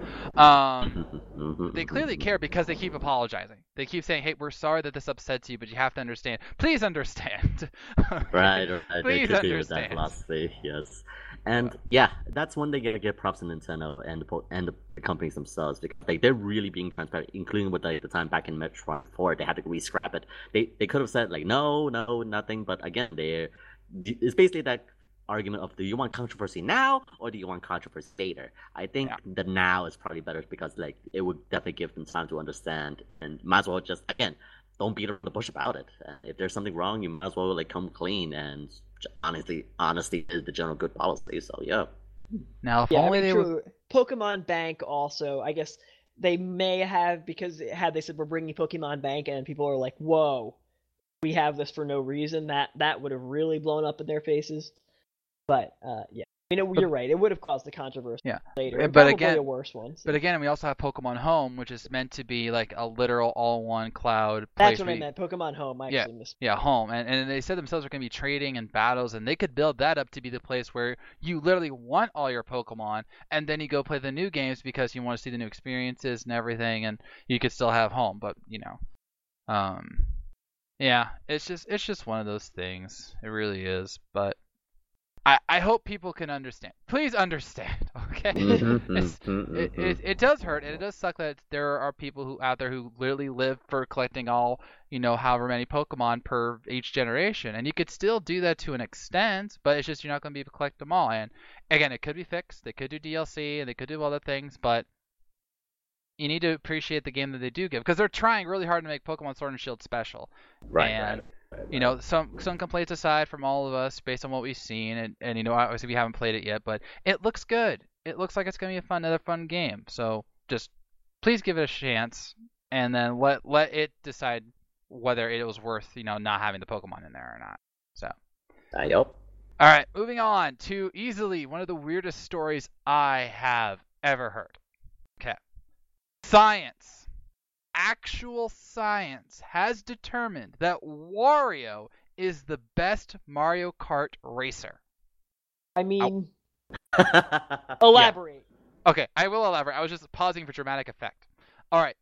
Um, Mhm, they mhm, clearly mhm. care because they keep apologizing. They keep saying, "Hey, we're sorry that this upsets you, but you have to understand. Please understand." Okay? Right, right. They Please continue with that understand. philosophy, yes. And yeah, that's one thing I get props to Nintendo and the po- and the companies themselves because like they're really being transparent, including with like, the time back in Metroid four, they had to re-scrap it. They they could have said like no, no, nothing, but again, they it's basically that argument of do you want controversy now or do you want controversy later? I think Yeah. the now is probably better because like it would definitely give them time to understand and might as well just again don't beat around the bush about it. Uh, if there's something wrong, you might as well like come clean and j- honestly, honesty is the general good policy. So yeah. Now, if Yeah, I only mean, they would. true. Pokemon Bank also, I guess they may have, because had they said we're bringing Pokemon Bank and people are like, whoa, we have this for no reason, that that would have really blown up in their faces. But uh, yeah, you know, you're right. It would have caused the controversy Yeah. later. But And probably again- a worse one. so. But again, we also have Pokemon Home, which is meant to be like a literal all-one cloud place. That's what where I you- meant. Pokemon Home. I Yeah. actually missed. Yeah, home. And and they said themselves are going to be trading and battles, and they could build that up to be the place where you literally want all your Pokemon, and then you go play the new games because you want to see the new experiences and everything, and you could still have home. But you know, um, yeah, it's just it's just one of those things. It really is. But I I hope people can understand. Please understand, okay? Mhm, It's- mhm, it, mhm. it, it does hurt, and it does suck that there are people who out there who literally live for collecting all, you know, however many Pokemon per each generation. And you could still do that to an extent, but it's just you're not going to be able to collect them all. And again, it could be fixed. They could do D L C, and they could do other things, but you need to appreciate the game that they do give, because they're trying really hard to make Pokemon Sword and Shield special. Right, and right, right, right. you know, some some complaints aside from all of us, based on what we've seen, and, and you know, obviously we haven't played it yet, but it looks good. It looks like it's gonna be a fun, another fun game. So just please give it a chance, and then let let it decide whether it was worth, you know, not having the Pokemon in there or not. So. Uh, yup. All right, moving on to easily one of the weirdest stories I have ever heard. Okay. Science, actual science has determined that Wario is the best Mario Kart racer. I mean, Oh. elaborate. Okay, I will elaborate. I was just pausing for dramatic effect. All right.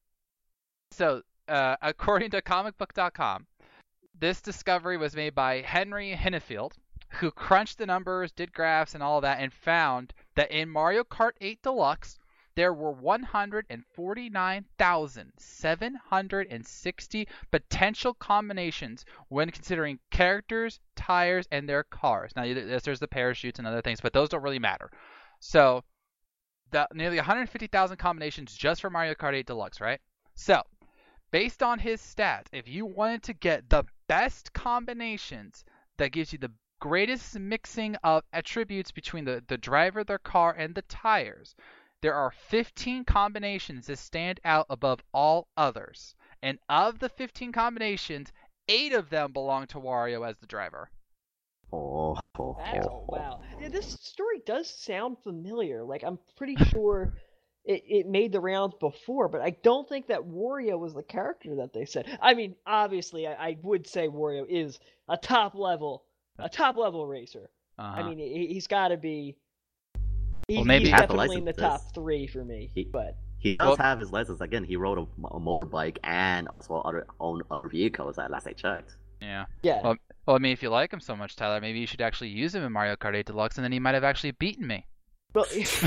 So, uh, according to comic book dot com, this discovery was made by Henry Hinefield, who crunched the numbers, did graphs, and all of that, and found that in Mario Kart eight Deluxe, there were one hundred forty-nine thousand seven hundred sixty potential combinations when considering characters, tires, and their cars. Now, there's the parachutes and other things, but those don't really matter. So, the, nearly one hundred fifty thousand combinations just for Mario Kart eight Deluxe, right? So, based on his stats, if you wanted to get the best combinations that gives you the greatest mixing of attributes between the, the driver, their car, and the tires, there are fifteen combinations that stand out above all others. And of the fifteen combinations, eight of them belong to Wario as the driver. Oh, oh, That's oh. wow. Yeah, this story does sound familiar. Like, I'm pretty sure it, it made the rounds before, but I don't think that Wario was the character that they said. I mean, obviously, I, I would say Wario is a top level, a top level racer. Uh-huh. I mean, he, he's got to be. He's, Well, maybe- he's He has the definitely in the license. top three for me. He- But He does Well- have his license. Again, he rode a, a motorbike and also other own other vehicles. At last I checked. Yeah. yeah, Well, well, I mean, if you like him so much, Tyler, maybe you should actually use him in Mario Kart eight Deluxe, and then he might have actually beaten me. well,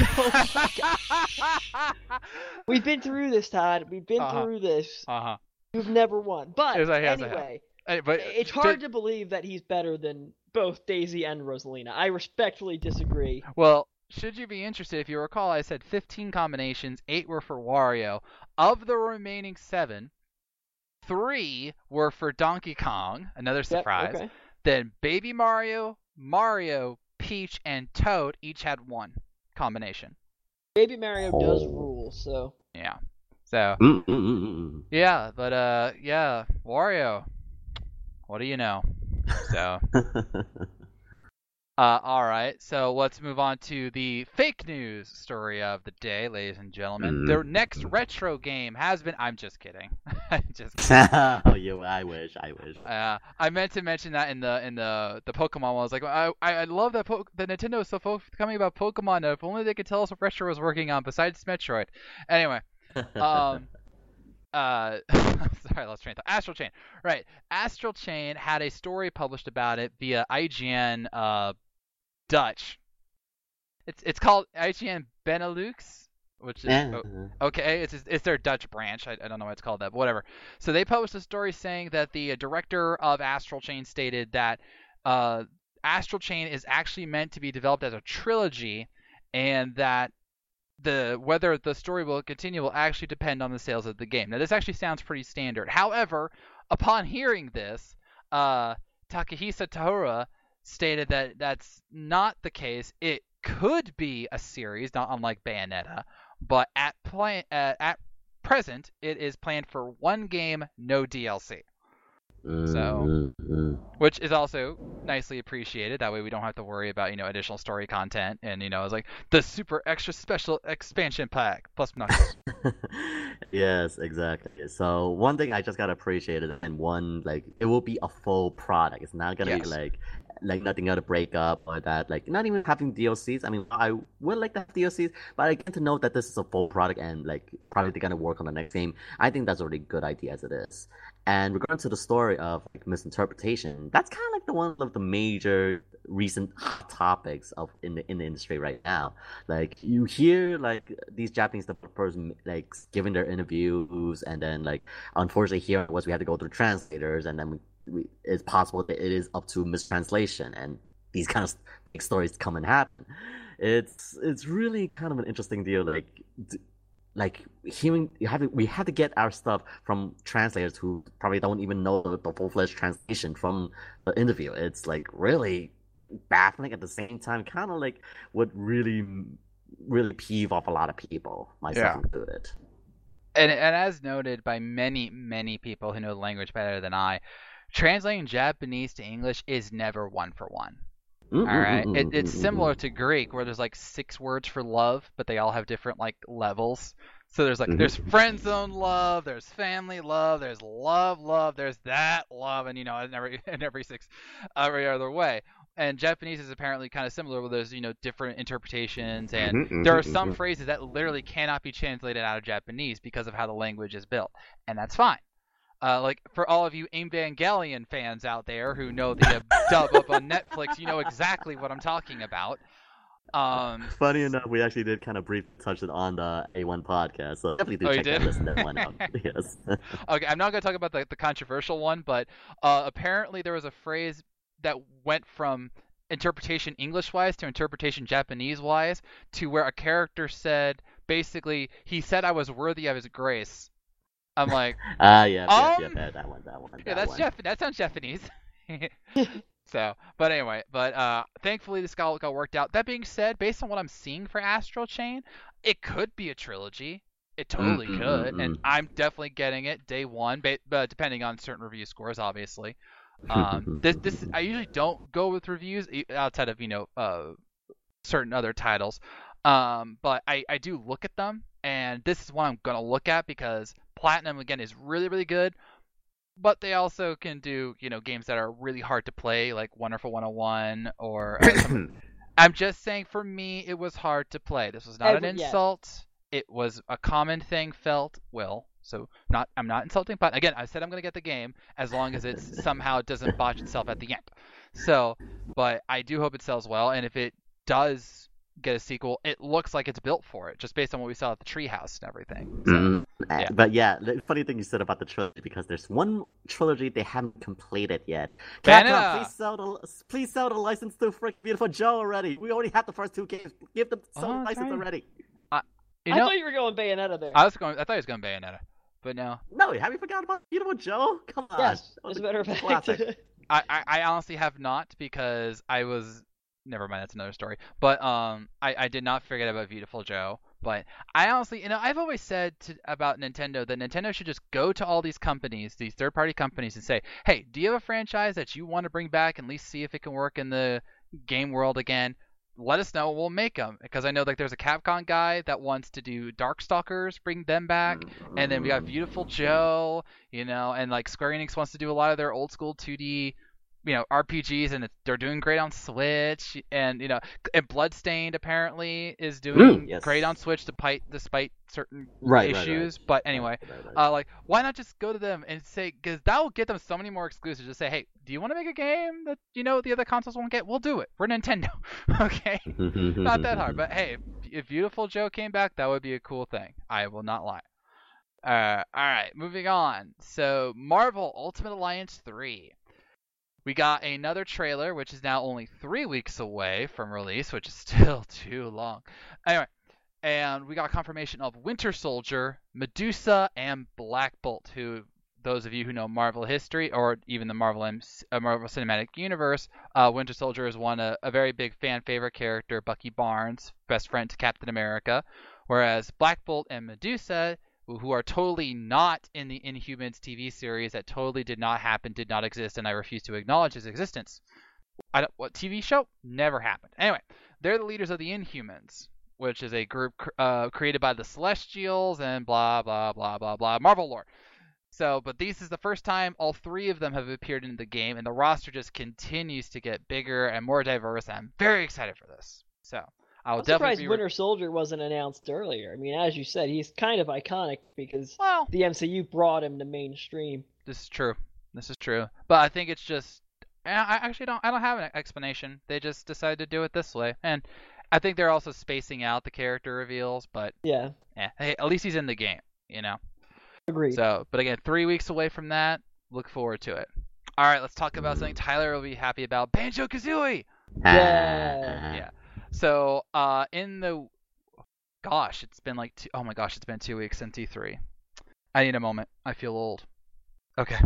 we've been through this, Todd. We've been Uh-huh. through this. uh-huh. You've never won. But Yes, I have, I have. anyway. Hey, but It's hard to believe that he's better than both Daisy and Rosalina. I respectfully disagree. Well, should you be interested, if you recall, I said fifteen combinations, eight were for Wario. Of the remaining seven, three were for Donkey Kong, another Yep, surprise. okay. Then Baby Mario, Mario, Peach, and Toad each had one combination. Baby Mario does Oh. rule, so Yeah. So, Mm, mm, mm, mm. yeah, but, uh, yeah, Wario, what do you know? So, uh, alright, so let's move on to the fake news story of the day, ladies and gentlemen. Mm. The next retro game has been, I'm just kidding. I'm just kidding. oh, you! I wish. I wish. Uh, I meant to mention that in the in the the Pokemon one. I was like, I I, I love that po- the Nintendo is so forthcoming about Pokemon. If only they could tell us what Retro was working on besides Metroid. Anyway, um, uh, sorry, I lost train of thought. Astral Chain, right? Astral Chain had a story published about it via I G N uh, Dutch. It's it's called I G N Benelux, which is Yeah. oh, okay. It's it's their Dutch branch. I, I don't know why it's called that, but whatever. So they published a story saying that the uh, director of Astral Chain stated that uh, Astral Chain is actually meant to be developed as a trilogy, and that the whether the story will continue will actually depend on the sales of the game. Now, this actually sounds pretty standard. However, upon hearing this, uh, Takahisa Tahura stated that that's not the case. It could be a series, not unlike Bayonetta, but at plan uh, at present, it is planned for one game, no D L C. So- Mm, mm, Which is also nicely appreciated. That way we don't have to worry about, you know, additional story content and, you know, it's like the super extra special expansion pack plus Knuckles. mm. Yes, exactly. So one thing I just gotta appreciate it, and one like it will be a full product. It's not gonna Yes. be like like nothing gonna break up or that. Like not even having D L Cs. I mean, I would like to have D L Cs, but I get to know that this is a full product and like probably they're gonna work on the next game. I think that's a really good idea as it is. And regarding to the story of like misinterpretation, that's kind of like the one of the major recent hot topics of in the in the industry right now. Like you hear like these Japanese developers like giving their interviews, and then like unfortunately here was we had to go through translators, and then we, we, it's possible that it is up to mistranslation, and these kind of like, stories come and happen. It's it's really kind of an interesting deal. Like. D- like hearing you have to, we have to get our stuff from translators who probably don't even know the, the full-fledged translation from the interview. It's like really baffling at the same time, kind of like would really really peeve off a lot of people, myself Yeah. included. And and as noted by many many people who know the language better than I, translating Japanese to English is never one for one. All right, it, it's similar to Greek where there's like six words for love, but they all have different like levels. So there's like Mhm. there's friend zone love, there's family love, there's love love, there's that love, and you know in every in every six every other way. And Japanese is apparently kind of similar where there's you know different interpretations, and Mhm, there are mhm, some mhm. phrases that literally cannot be translated out of Japanese because of how the language is built, and that's fine. Uh, like for all of you Evangelion fans out there who know the uh, dub up on Netflix, you know exactly what I'm talking about. Um, Funny enough, we actually did kind of brief touch it on the A one podcast, so definitely do oh, you check that did? listen that one out. Yes. Okay, I'm not going to talk about the, the controversial one, but uh, apparently there was a phrase that went from interpretation English-wise to interpretation Japanese-wise to where a character said, basically, he said I was worthy of his grace. I'm like, Ah, yeah, yeah, yeah, um, that, that one, that one, yeah, that that's one. Jap- that sounds Japanese. So, but anyway, but uh, thankfully this got, got worked out. That being said, based on what I'm seeing for Astral Chain, it could be a trilogy. It totally Mm, mm, could, mm, and mm. I'm definitely getting it day one, ba- but depending on certain review scores, obviously. Um, this this I usually don't go with reviews e- outside of you know uh certain other titles, um, but I I do look at them, and this is one I'm gonna look at because Platinum again is really really good. But they also can do, you know, games that are really hard to play, like Wonderful one oh one, or uh, some. I'm just saying, for me, it was hard to play. This was not an Every, yeah. insult. It was a common thing felt. Will, so not. I'm not insulting, but again, I said I'm gonna get the game as long as it somehow doesn't botch itself at the end. So, but I do hope it sells well, and if it does get a sequel, it looks like it's built for it, just based on what we saw at the Treehouse and everything. So, Mm, yeah. But yeah, the funny thing you said about the trilogy, because there's one trilogy they haven't completed yet. Capcom, Bayonetta! please sell the please sell the license to Frick Beautiful Joe already. We already have the first two games. Give them sell Oh, the that's license right. already. You I know, thought you were going Bayonetta there. I was going. I thought he was going Bayonetta, but no. No, have you forgot about Beautiful Joe? Come on. Yes, That was as a matter of fact. classic. I, I, I honestly have not because I was. Never mind, that's another story. But um, I, I did not forget about Beautiful Joe. But I honestly, you know, I've always said to, about Nintendo that Nintendo should just go to all these companies, these third-party companies, and say, hey, do you have a franchise that you want to bring back and at least see if it can work in the game world again? Let us know, we'll make them. Because I know like there's a Capcom guy that wants to do Darkstalkers, bring them back, and then we got Beautiful Joe, you know, and like Square Enix wants to do a lot of their old school two D, you know, R P Gs, and it's, they're doing great on Switch, and you know, and Bloodstained apparently is doing Mm, yes. great on Switch despite despite certain Right, right, issues. right. But anyway, Right, right, right. uh, like why not just go to them and say, because that will get them so many more exclusives. Just say, hey, do you want to make a game that you know the other consoles won't get? We'll do it. We're Nintendo, okay? Not that hard. But hey, if, if Beautiful Joe came back, that would be a cool thing. I will not lie. Uh, all right, moving on. So Marvel Ultimate Alliance three. We got another trailer, which is now only three weeks away from release, which is still too long. Anyway, and we got confirmation of Winter Soldier, Medusa, and Black Bolt, who, those of you who know Marvel history, or even the Marvel, M- uh, Marvel Cinematic Universe, uh, Winter Soldier is one, a, a very big fan favorite character, Bucky Barnes, best friend to Captain America, whereas Black Bolt and Medusa, who are totally not in the Inhumans T V series, that totally did not happen, did not exist, and I refuse to acknowledge his existence. I don't, what T V show? Never happened. Anyway, they're the leaders of the Inhumans, which is a group uh, created by the Celestials and blah blah blah blah blah Marvel lore. So, but this is the first time all three of them have appeared in the game, and the roster just continues to get bigger and more diverse. And I'm very excited for this. So. I'll I'm definitely surprised be re- Winter Soldier wasn't announced earlier. I mean, as you said, he's kind of iconic because well, the M C U brought him to mainstream. This is true. This is true. But I think it's just I actually don't I don't have an explanation. They just decided to do it this way. And I think they're also spacing out the character reveals, but Yeah, yeah, hey, at least he's in the game, you know. agreed. So, but again, three weeks away from that. Look forward to it. All right, let's talk about something Tyler will be happy about. Banjo-Kazooie. Yeah. Yeah. So, uh, in the gosh, it's been like two, oh my gosh, it's been two weeks since E three. I need a moment. I feel old. Okay.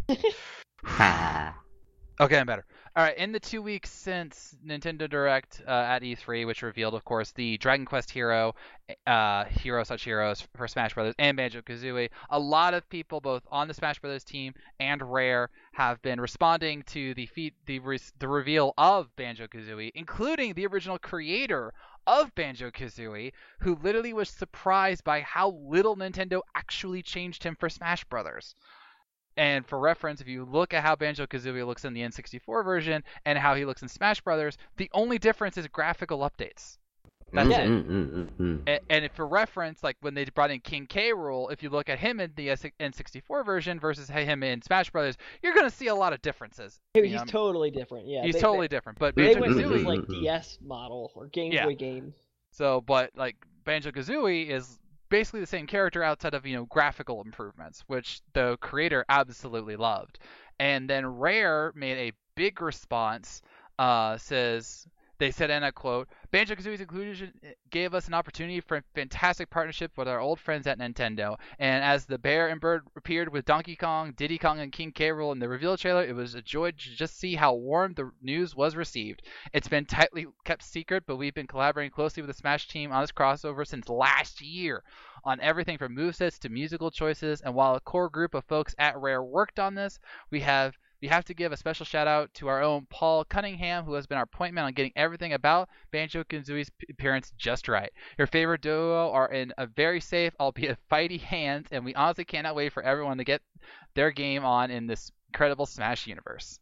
Okay, I'm better. All right, in the two weeks since Nintendo Direct uh, at E three, which revealed, of course, the Dragon Quest Hero, uh, Hero Such Heroes for Smash Bros. And Banjo-Kazooie, a lot of people, both on the Smash Bros. Team and Rare, have been responding to the feat, the, re- the reveal of Banjo-Kazooie, including the original creator of Banjo-Kazooie, who literally was surprised by how little Nintendo actually changed him for Smash Bros. And for reference, if you look at how Banjo-Kazooie looks in the N sixty-four version and how he looks in Smash Brothers, the only difference is graphical updates. That's Yeah. it. Mm-mm-mm-mm. And, and if for reference, like when they brought in King K. Rool, if you look at him in the N sixty-four version versus him in Smash Brothers, you're going to see a lot of differences. Dude, you he's know? totally different. Yeah, He's they, totally they, different. But they went to his Banjo-Kazooie, like Mhm. D S model or Game Yeah. Boy game. so but like Banjo-Kazooie is basically the same character outside of, you know, graphical improvements, which the creator absolutely loved. And then Rare made a big response, uh, says, they said, and I quote, Banjo-Kazooie's inclusion gave us an opportunity for a fantastic partnership with our old friends at Nintendo. And as the bear and bird appeared with Donkey Kong, Diddy Kong, and King K. Rool in the reveal trailer, it was a joy to just see how warm the news was received. It's been tightly kept secret, but we've been collaborating closely with the Smash team on this crossover since last year on everything from movesets to musical choices. And while a core group of folks at Rare worked on this, we have We have to give a special shout out to our own Paul Cunningham, who has been our point man on getting everything about Banjo-Kazooie's appearance just right. Your favorite duo are in a very safe, albeit fighty hands, and we honestly cannot wait for everyone to get their game on in this incredible Smash universe.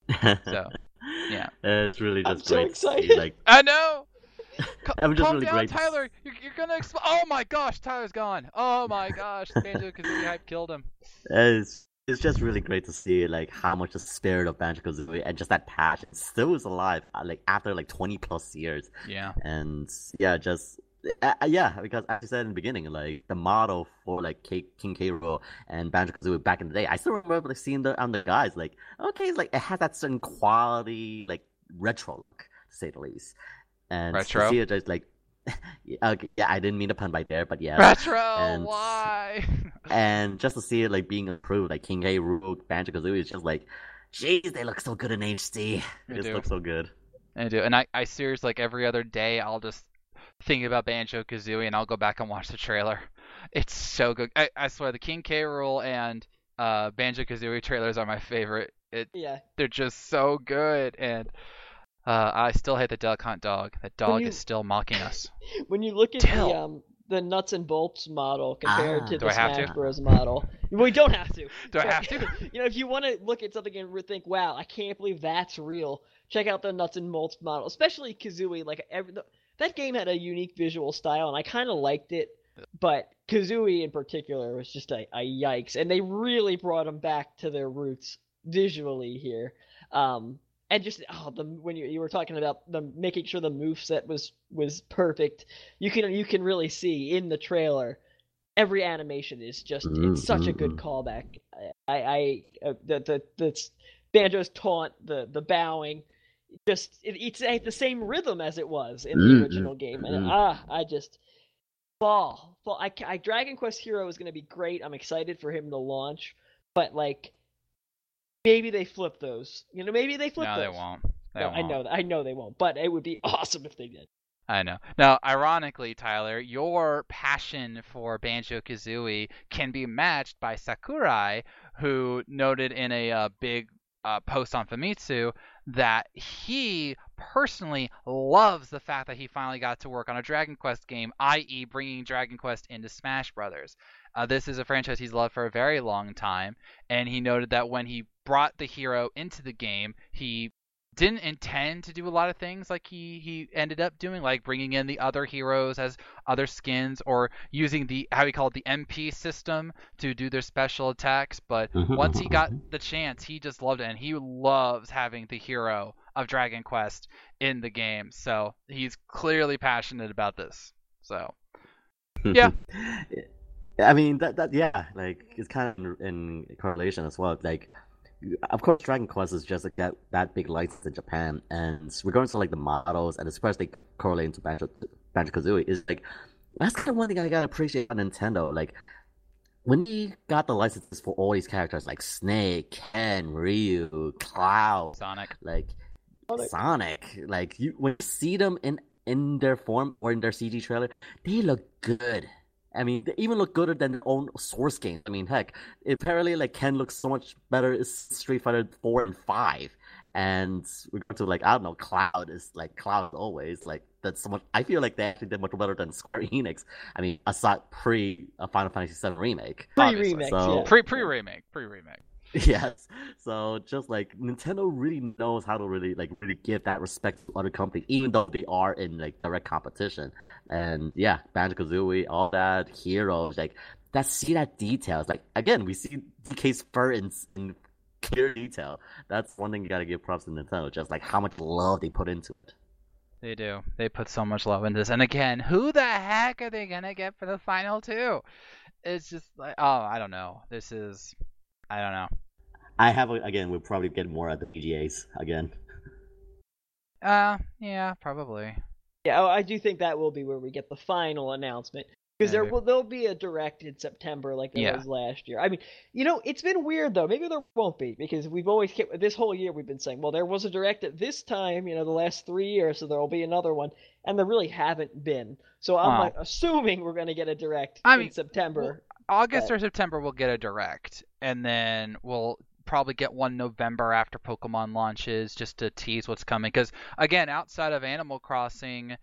So, yeah. It's really I'm just so great to see, excited. like, I know! C- I'm just calm really down, great to s- Tyler! You're, you're gonna explode! Oh my gosh, Tyler's gone! Oh my gosh, Banjo-Kazooie hype killed him. It's it's just really great to see like how much the spirit of Banjo-Kazooie and just that passion still is alive, uh, like after like twenty plus years. Yeah. And yeah, just uh, uh, yeah, because as you said in the beginning, like the model for like K- King K. Rool and Banjo-Kazooie back in the day, I still remember like seeing the on the guys like, okay, it's like it has that certain quality, like retro look, to say the least. And Retro? to see it just like yeah, okay, yeah, I didn't mean to pun right there, but yeah. Retro! and- Why? And just to see it like being improved, like King K. Rool, Banjo-Kazooie is just like, jeez, they look so good in H D. They It just do. looks so good. I do, and I, I seriously, like every other day, I'll just think about Banjo-Kazooie and I'll go back and watch the trailer. It's so good. I, I swear, the King K. Rool and uh, Banjo-Kazooie trailers are my favorite. It, Yeah. they're just so good, and uh, I still hate the Duck Hunt dog. That dog you- is still mocking us. When you look at Till. the um the nuts and bolts model compared Ah. to Do the I have Smash to? Bros model, well, you don't have to. Do I But, have to? You know, if you want to look at something and re- think, "Wow, I can't believe that's real," check out the nuts and bolts model, especially Kazooie. Like every the, that game had a unique visual style, and I kind of liked it. But Kazooie in particular was just a, a yikes, and they really brought them back to their roots visually here. Um, and just oh, the when you you were talking about the making sure the moveset was was perfect, you can you can really see in the trailer every animation is just Mm, it's such a mm, good mm. callback. I I uh, the the the Banjo's taunt, the the bowing, just it, it's at the same rhythm as it was in the Mm, original game, and mm. ah, I just fall fall. I, I Dragon Quest Hero is going to be great. I'm excited for him to launch, but like maybe they flip those. You know, maybe they flip No, those. they won't. They No, won't. I know that. I know they won't, but it would be awesome if they did. I know. Now, ironically, Tyler, your passion for Banjo-Kazooie can be matched by Sakurai, who noted in a uh, big uh, post on Famitsu that he personally loves the fact that he finally got to work on a Dragon Quest game, that is bringing Dragon Quest into Smash Brothers. Uh, this is a franchise he's loved for a very long time, and he noted that when he brought the hero into the game, he didn't intend to do a lot of things like he, he ended up doing, like bringing in the other heroes as other skins or using the, how he called it, the M P system to do their special attacks. But Mhm, once he mhm, got mhm. the chance, he just loved it, and he loves having the hero of Dragon Quest in the game. So he's clearly passionate about this. So Yeah. I mean that that yeah, like it's kind of in correlation as well. Like, of course, Dragon Quest is just like that that big license in Japan, and regarding to like the models and especially correlating to Banjo Banjo Kazooie is like That's kind of one thing I gotta appreciate on Nintendo. Like when we got the licenses for all these characters, like Snake, Ken, Ryu, Cloud, Sonic. like Sonic. Sonic, like you when you see them in in their form or in their C G trailer, they look good. I mean, they even look gooder than their own source games. I mean, heck, apparently, like Ken looks so much better in Street Fighter Four and Five, and we go to like I don't know, Cloud is like Cloud always like that's so much. I feel like they actually did much better than Square Enix. I mean, aside pre uh, Final Fantasy seven remake. Pre-remix, So- yeah. Pre pre remake, pre remake. Yes. So just like Nintendo really knows how to really like really give that respect to other companies, even though they are in like direct competition. And yeah, Banjo-Kazooie, all that, Heroes, like that see that details. Like again, we see D K's fur in, in clear detail. That's one thing you gotta give props to Nintendo, just like how much love they put into it. They do. They put so much love into this. And again, who the heck are they gonna get for the final two? It's just like, oh, I don't know. This is, I don't know. I have a, again, we'll probably get more at the P G As again. Uh, yeah, probably. Yeah, oh, I do think that will be where we get the final announcement. Because there Maybe. will there'll be a direct in September like there Yeah. was last year. I mean, you know, it's been weird though. Maybe there won't be because we've always kept this whole year we've been saying, well, there was a direct at this time, you know, the last three years, so there will be another one, and there really haven't been. So I'm Wow. like assuming we're going to get a direct I in mean, September. August But- or September we'll get a direct, and then we'll probably get one November after Pokemon launches just to tease what's coming. Because again, outside of Animal Crossing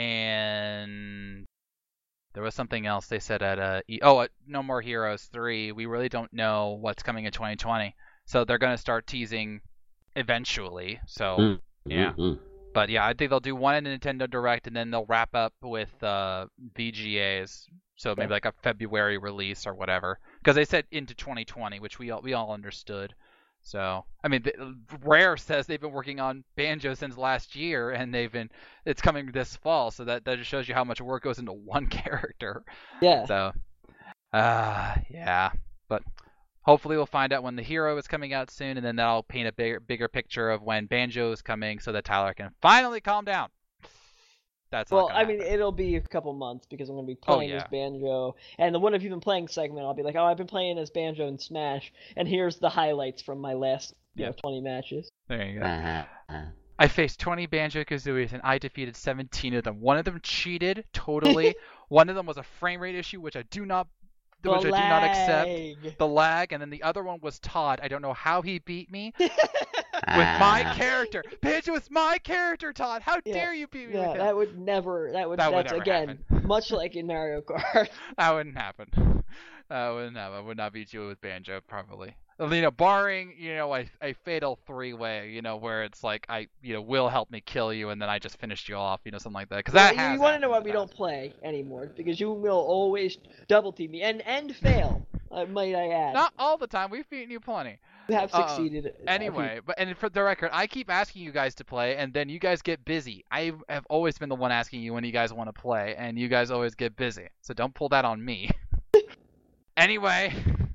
and there was something else they said at uh e- oh at No More Heroes three, we really don't know what's coming in twenty twenty. So they're gonna start teasing eventually. So Mm. yeah. Mm-mm. But yeah, I think they'll do one in Nintendo Direct, and then they'll wrap up with uh, V G As. So maybe like a February release or whatever, because they said into twenty twenty, which we all we all understood. So I mean, the, Rare says they've been working on Banjo since last year, and they've been it's coming this fall. So that that just shows you how much work goes into one character. Yeah. So, uh, yeah, but hopefully we'll find out when the hero is coming out soon, and then that'll paint a bigger bigger picture of when Banjo is coming, so that Tyler can finally calm down. That's not Well, gonna I mean, happen. it'll be a couple months because I'm going to be Oh, playing as yeah. Banjo. And the What Have You Been Playing segment, I'll be like, oh, I've been playing as Banjo in Smash, and here's the highlights from my last you Yeah. know, twenty matches. There you go. Uh-huh. uh-huh. I faced twenty Banjo-Kazooies, and I defeated seventeen of them. One of them cheated totally. One of them was a frame rate issue, which I do not, The which I do not accept. lag. The lag, and then the other one was Todd. I don't know how he beat me with my Ah. character. Banjo is my character, Todd. How Yeah. dare you beat me Yeah, with him? that would never. That would. That would that's never again happen. much like in Mario Kart. That wouldn't happen. That wouldn't happen. I would not beat you with Banjo, probably. You know, barring, you know, a, a fatal three-way, you know, where it's like, I, you know, will help me kill you, and then I just finished you off, you know, something like that. Because that you has want to know why happened we in the don't play anymore? Because you will always double team me and and fail. uh, might I add? past. Not all the time. We've beaten you plenty. You have uh, succeeded. Anyway, but and for the record, I keep asking you guys to play, and then you guys get busy. I have always been the one asking you when you guys want to play, and you guys always get busy. So don't pull that on me. Anyway,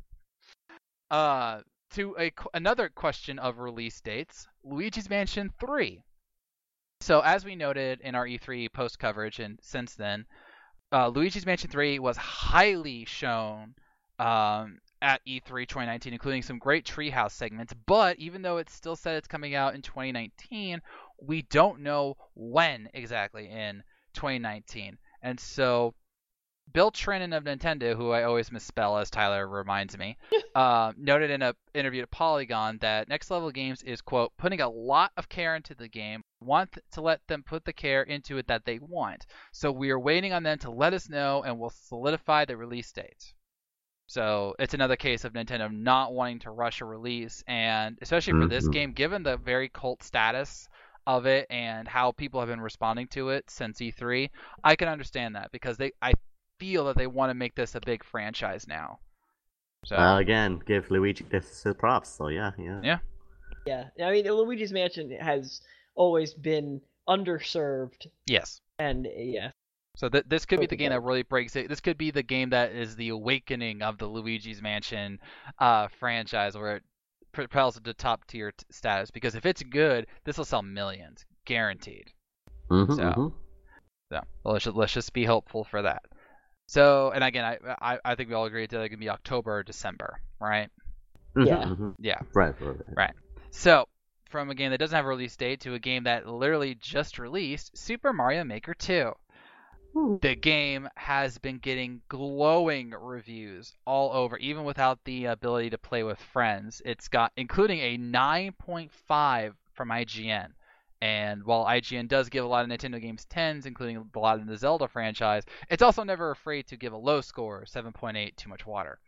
uh, to a qu- another question of release dates, Luigi's Mansion three. So as we noted in our E three post coverage, and since then, uh, Luigi's Mansion three was highly shown um, at E three twenty nineteen, including some great Treehouse segments. But even though it's still said it's coming out in twenty nineteen, we don't know when exactly in twenty nineteen. And so Bill Trinen of Nintendo, who I always misspell as Tyler reminds me, uh, noted in an interview at Polygon that Next Level Games is, quote, putting a lot of care into the game, want to let them put the care into it that they want. So we are waiting on them to let us know, and we'll solidify the release date. So it's another case of Nintendo not wanting to rush a release, and especially for this Mhm. game, given the very cult status of it and how people have been responding to it since E three, I can understand that because they, I feel that they want to make this a big franchise now. So Well, again, give Luigi this his props. So yeah, yeah. Yeah. Yeah, I mean, Luigi's Mansion has always been underserved, yes. and uh, yeah, So th- this could be Hope the it game that does. really breaks it. This could be the game that is the awakening of the Luigi's Mansion uh, franchise, where it propels it to top tier t- status. Because if it's good, this will sell millions, guaranteed. Mhm, So- mhm. So well, let's just, let's just be hopeful for that. So, and again, I I, I think we all agree it's either gonna be October or December, right? Yeah. Mhm, mhm. Yeah, Right, right, right. right. So, from a game that doesn't have a release date to a game that literally just released, Super Mario Maker two. The game has been getting glowing reviews all over, even without the ability to play with friends. It's got, including a nine point five from I G N. And while I G N does give a lot of Nintendo games tens, including a lot in the Zelda franchise, it's also never afraid to give a low score, seven point eight, too much water.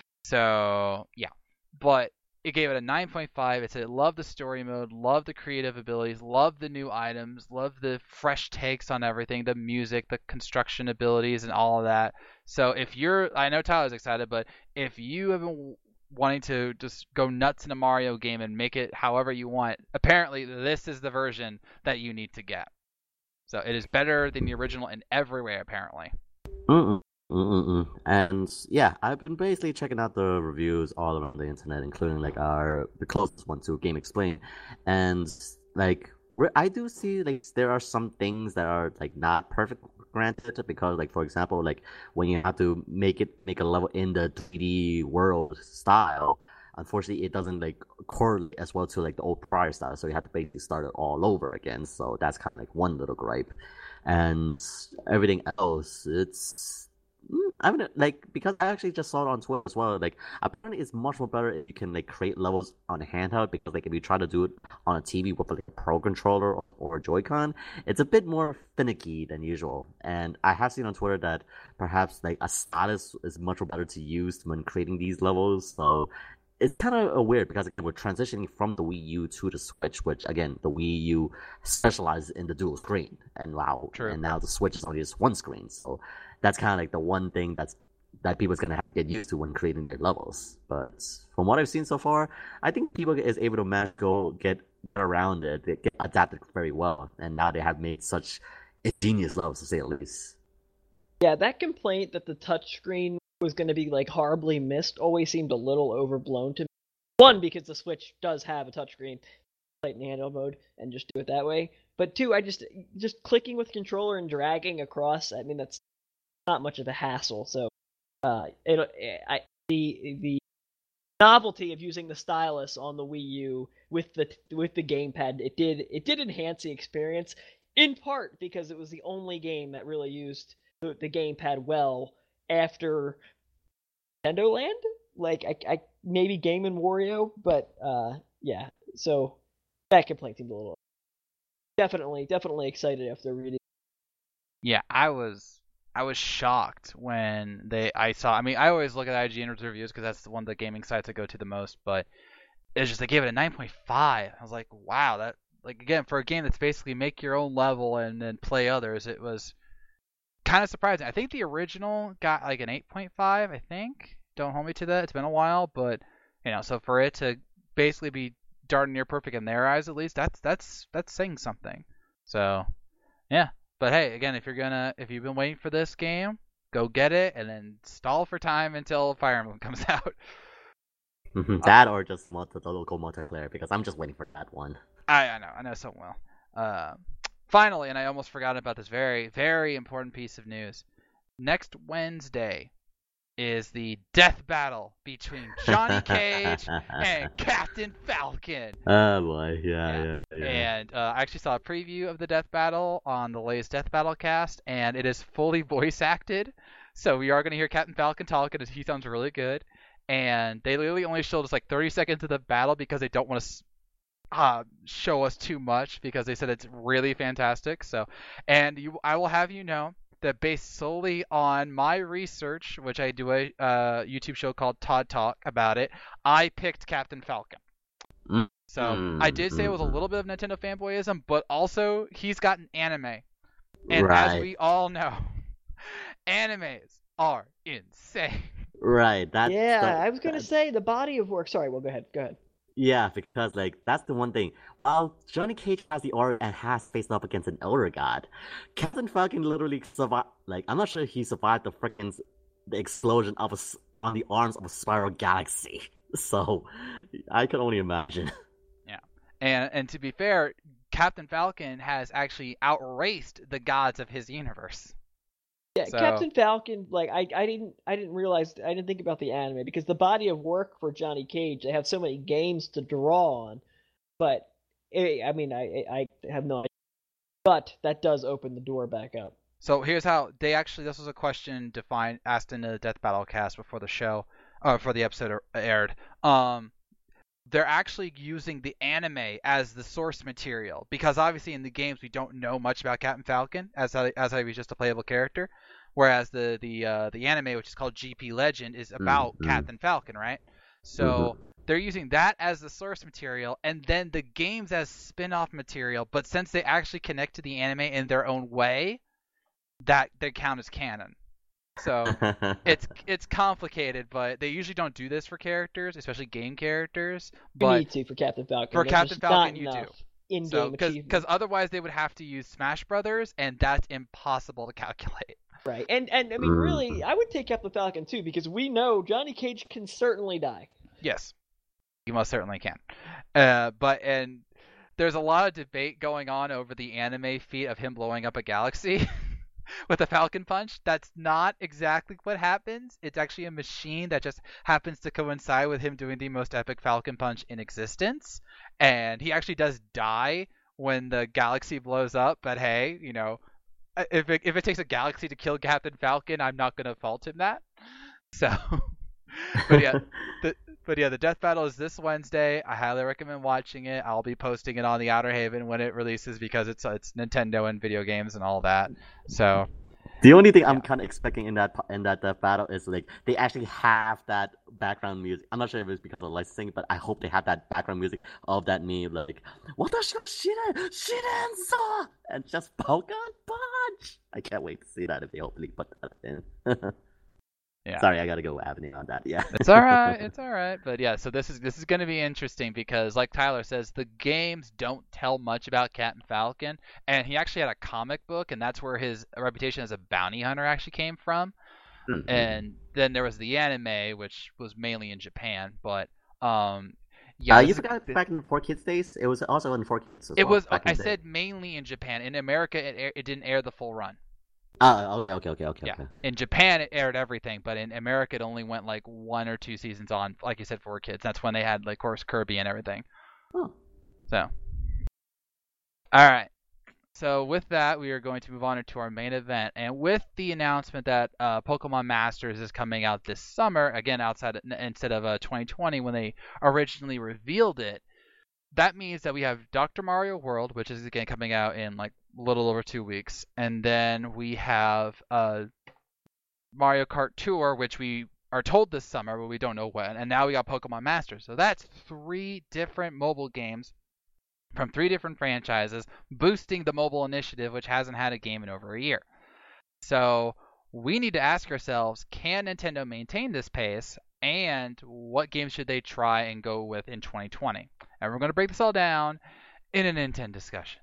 So, yeah. But it gave it a nine point five. It said it loved the story mode, loved the creative abilities, loved the new items, loved the fresh takes on everything, the music, the construction abilities, and all of that. So if you're, I know Tyler's excited, but if you have been wanting to just go nuts in a Mario game and make it however you want, apparently this is the version that you need to get. So it is better than the original in every way, apparently. Mm-mm. Mm-mm. And yeah, I've been basically checking out the reviews all around the internet, including like our the closest one to Game Explain, and like we're- I do see like there are some things that are like not perfect, granted, because like for example, like when you have to make it make a level in the three D world style, unfortunately it doesn't like correlate as well to like the old prior style, so you have to basically start it all over again. So that's kind of like one little gripe, and everything else, it's Mm, I mean, like because I actually just saw it on Twitter as well. Like apparently, it's much more better if you can like create levels on a handheld, because like if you try to do it on a T V with like a Pro controller or, or a Joy-Con, it's a bit more finicky than usual. And I have seen on Twitter that perhaps like a stylus is much more better to use when creating these levels. So it's kind of weird because like, we're transitioning from the Wii U to the Switch, which again the Wii U specializes in the dual screen, and wow, True. and now the Switch is only just one screen. So that's kind of like the one thing that's that people's gonna have to get used to when creating their levels. But from what I've seen so far, I think people is able to manage go get around it, they get adapted very well, and now they have made such ingenious levels to say the least. Yeah, that complaint that the touchscreen was going to be like horribly missed always seemed a little overblown to me. One, because the Switch does have a touchscreen, play it in handheld mode and just do it that way. But two, I just just clicking with controller and dragging across. I mean, that's not much of a hassle. So, uh, it I the the novelty of using the stylus on the Wii U with the with the gamepad, it did it did enhance the experience, in part because it was the only game that really used the, the gamepad well after Nintendo Land. Like I, I maybe Game and Wario, but uh, yeah. So that complaint seemed a little definitely definitely excited after reading. Yeah, I was I was shocked when they I saw. I mean, I always look at I G N reviews because that's one of the gaming sites I go to the most. But it's just they gave it a nine point five. I was like, wow, that like again for a game that's basically make your own level and then play others. It was kind of surprising. I think the original got like an eight point five. I think. Don't hold me to that. It's been a while, but you know, so for it to basically be darn near perfect in their eyes, at least that's that's that's saying something. So yeah. But hey, again, if you're gonna, if you've been waiting for this game, go get it, and then stall for time until Fire Emblem comes out. That or just multi- the local multiplayer, because I'm just waiting for that one. I, I know, I know so well. Uh, finally, and I almost forgot about this very, very important piece of news. Next Wednesday is the death battle between Johnny Cage and Captain Falcon. Oh boy, yeah, Yeah. yeah, yeah. And uh, I actually saw a preview of the death battle on the latest Death Battle cast, and it is fully voice acted. So we are going to hear Captain Falcon talk, and he sounds really good. And they literally only showed us like thirty seconds of the battle because they don't want to uh, show us too much, because they said it's really fantastic. So, and you, I will have you know that based solely on my research, which I do a uh, YouTube show called Todd Talk about it, I picked Captain Falcon. Mm. So Mm, I did say it was a mm, little bit of Nintendo fanboyism, but also he's got an anime. And right, as we all know, animes are insane. right. That's Yeah, the, I was gonna that- say the body of work. Sorry, well, go ahead, go ahead. yeah, because like that's the one thing. While Johnny Cage has the aura and has faced up against an elder god, Captain Falcon literally survived. Like I'm not sure he survived the freaking the explosion of a s on the arms of a spiral galaxy. So I can only imagine. Yeah. And and to be fair, Captain Falcon has actually outraced the gods of his universe. Yeah, So, Captain Falcon. Like I, I didn't, I didn't realize, I didn't think about the anime because the body of work for Johnny Cage. They have so many games to draw on, but eh, I mean, I, I have no idea. But that does open the door back up. so here's how they actually. This was a question defined asked in the Death Battle cast before the show, or before the episode aired. Um, they're actually using the anime as the source material because obviously in the games we don't know much about Captain Falcon as how, as how he's just a playable character, whereas the the uh, the anime, which is called G P Legend, is about Mm-hmm. Captain Falcon, right? So Mm-hmm. they're using that as the source material and then the games as spin-off material, but since they actually connect to the anime in their own way, that they count as canon. So it's it's complicated, but they usually don't do this for characters, especially game characters. You But need to for Captain Falcon. for There's Captain just Falcon, not you do. enough in-game so because achievements. otherwise they would have to use Smash Brothers, and that's impossible to calculate. Right, and and I mean, really, I would take Captain Falcon too because we know Johnny Cage can certainly die. Yes, you most certainly can. Uh, but and there's a lot of debate going on over the anime feat of him blowing up a galaxy. With a Falcon Punch. That's not exactly what happens. It's actually a machine that just happens to coincide with him doing the most epic Falcon Punch in existence. And he actually does die when the galaxy blows up. But hey, you know, if it, if it takes a galaxy to kill Captain Falcon, I'm not going to fault him that. So, but yeah, the, but yeah, the Death Battle is this Wednesday. I highly recommend watching it. I'll be posting it on the Outer Haven when it releases because it's it's Nintendo and video games and all that. So the only thing yeah. I'm kind of expecting in that in that Death Battle is like they actually have that background music. I'm not sure if it's because of licensing, but I hope they have that background music of that meme like what the shit shit shit and just Falcon Punch. I can't wait to see that if they hopefully put that in. Yeah. Sorry, I gotta go Avenue on that. Yeah. It's all right. It's all right. But yeah, so this is this is going to be interesting because, like Tyler says, the games don't tell much about Captain Falcon, and he actually had a comic book, and that's where his reputation as a bounty hunter actually came from. Mm-hmm. And then there was the anime, which was mainly in Japan, but um, yeah. Uh, this you is- forgot back in the four Kids days, it was also in four Kids as it well, was. back in I the day. said mainly in Japan. In America, it air, it didn't air the full run. Oh, okay, okay, okay, okay. Yeah. okay. In Japan, it aired everything, but in America, it only went like one or two seasons on, like you said, for kids. That's when they had, like, of course, Kirby and everything. Oh. So, all right. So with that, we are going to move on to our main event, and with the announcement that uh, Pokemon Masters is coming out this summer, again outside of, instead of uh, twenty twenty when they originally revealed it, that means that we have Doctor Mario World, which is again coming out in like a little over two weeks, and then we have uh, Mario Kart Tour, which we are told this summer, but we don't know when, and now we got Pokemon Masters. So that's three different mobile games from three different franchises, boosting the mobile initiative, which hasn't had a game in over a year. So we need to ask ourselves, can Nintendo maintain this pace, and what games should they try and go with in twenty twenty? And we're going to break this all down in a Nintendo discussion.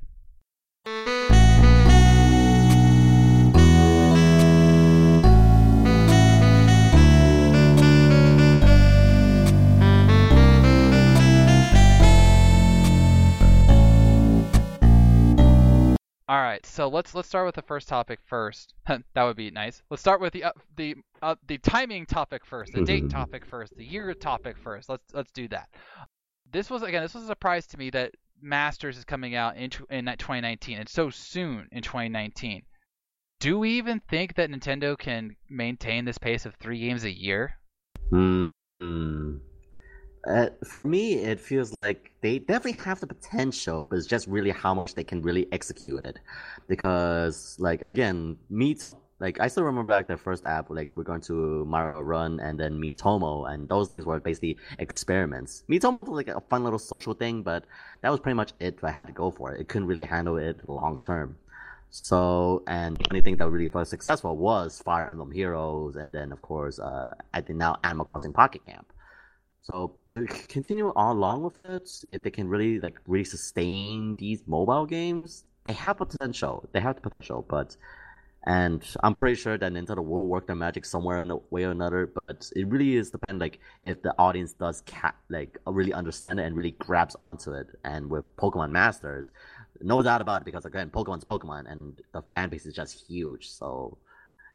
All right, so let's let's start with the first topic first. That would be nice. Let's start with the uh, the uh, the timing topic first, the date topic first, the year topic first. Let's let's do that. This was again, this was a surprise to me that Masters is coming out in in twenty nineteen and so soon in twenty nineteen. Do we even think that Nintendo can maintain this pace of three games a year? Mm-hmm. Uh, for me, it feels like they definitely have the potential, but it's just really how much they can really execute it. Because, like, again, Meet, like, I still remember back the first app, like, we're going to Mario Run and then Miitomo, and those things were basically experiments. Miitomo was like a fun little social thing, but that was pretty much it if I had to go for it. It couldn't really handle it long term. So, and the only thing that really was successful was Fire Emblem Heroes, and then, of course, uh, I think now Animal Crossing Pocket Camp. So, continue on along with it, if they can really like really sustain these mobile games, they have potential. They have the potential, but and I'm pretty sure that Nintendo will work their magic somewhere in a way or another. But it really is depend like if the audience does ca- like really understand it and really grabs onto it. And with Pokemon Masters, no doubt about it, because again, Pokemon's Pokemon, and the fan base is just huge. So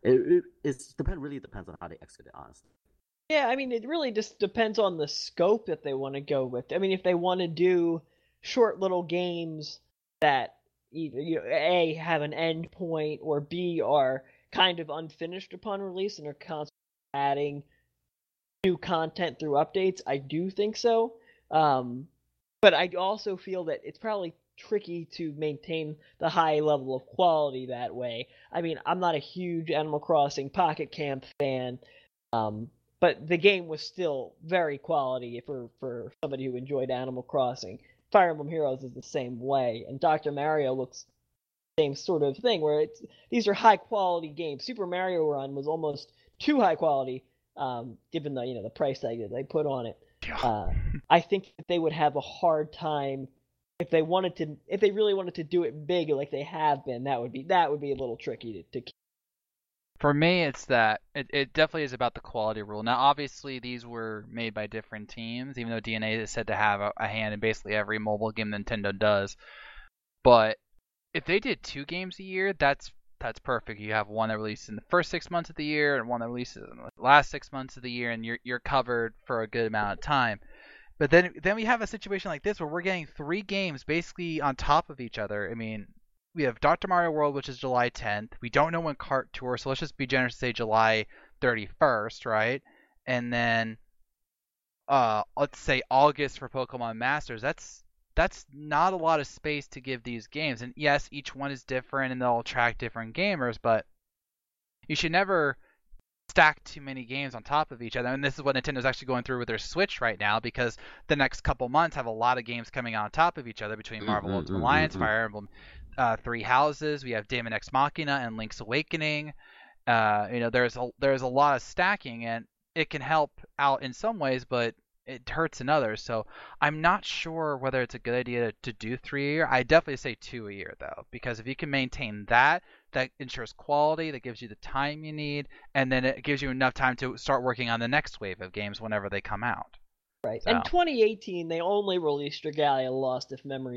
It, it it's depend really depends on how they execute it, honestly. Yeah, I mean, it really just depends on the scope that they want to go with. I mean, if they want to do short little games that either you know, A, have an end point, or B, are kind of unfinished upon release and are constantly adding new content through updates, I do think so. Um, but I also feel that it's probably tricky to maintain the high level of quality that way. I mean, I'm not a huge Animal Crossing Pocket Camp fan, um, but the game was still very quality for, for somebody who enjoyed Animal Crossing. Fire Emblem Heroes is the same way, and Doctor Mario looks the same sort of thing, where it's these are high quality games. Super Mario Run was almost too high quality, um, given the you know the price tag that they put on it. Uh, I think that they would have a hard time if they wanted to, if they really wanted to do it big like they have been. That would be that would be a little tricky to. to keep. For me, it's that it, it definitely is about the quality rule. Now, obviously, these were made by different teams, even though D N A is said to have a, a hand in basically every mobile game Nintendo does. But if they did two games a year, that's that's perfect. You have one that releases in the first six months of the year and one that releases in the last six months of the year, and you're you're covered for a good amount of time. But then then we have a situation like this where we're getting three games basically on top of each other. I mean, we have Doctor Mario World, which is July tenth. We don't know when Kart Tour, so let's just be generous and say July thirty-first, right? And then uh, let's say August for Pokemon Masters. That's that's not a lot of space to give these games. And yes, each one is different and they'll attract different gamers, but you should never stack too many games on top of each other. And this is what Nintendo's actually going through with their Switch right now, because the next couple months have a lot of games coming on top of each other between Marvel Mm-mm, Ultimate mm-mm, Alliance, mm-mm. Fire Emblem uh, Three Houses. We have Daemon X Machina and Link's Awakening. Uh, you know, there's a there's a lot of stacking, and it can help out in some ways, but it hurts in others. So I'm not sure whether it's a good idea to, to do three a year. I definitely say two a year though, because if you can maintain that, that ensures quality, that gives you the time you need, and then it gives you enough time to start working on the next wave of games whenever they come out. Right. So. In twenty eighteen, they only released Dragalia Lost, if memory.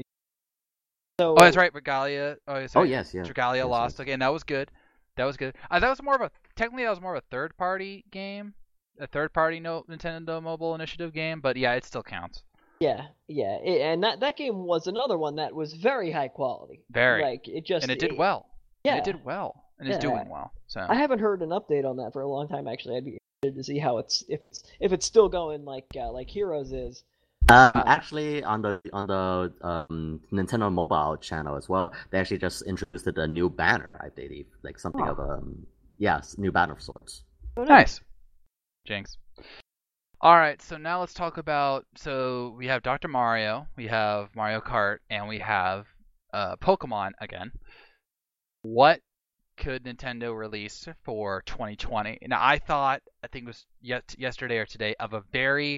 So. Oh, that's right, Regalia. Oh, that's Oh right. yes, yeah. Dragalia Yes, Lost. yes. Okay, and that was good. That was good. Uh, that was more of a technically that was more of a third-party game, a third-party no, Nintendo Mobile Initiative game, but yeah, it still counts. Yeah, yeah, it, and that that game was another one that was very high quality. Very. Like it just and it did it, well. Yeah, and it did well, and it's Yeah. doing well. So I haven't heard an update on that for a long time. Actually, I'd be interested to see how it's if it's, if it's still going like uh, like Heroes is. Um, Uh, actually, on the on the um, Nintendo Mobile channel as well, they actually just introduced a new banner, I believe, like something Huh. of a um, yes, new banner of sorts. nice. Jinx. All right, so now let's talk about. So we have Doctor Mario, we have Mario Kart, and we have uh, Pokemon again. What could Nintendo release for twenty twenty? Now, I thought, I think it was yet yesterday or today, of a very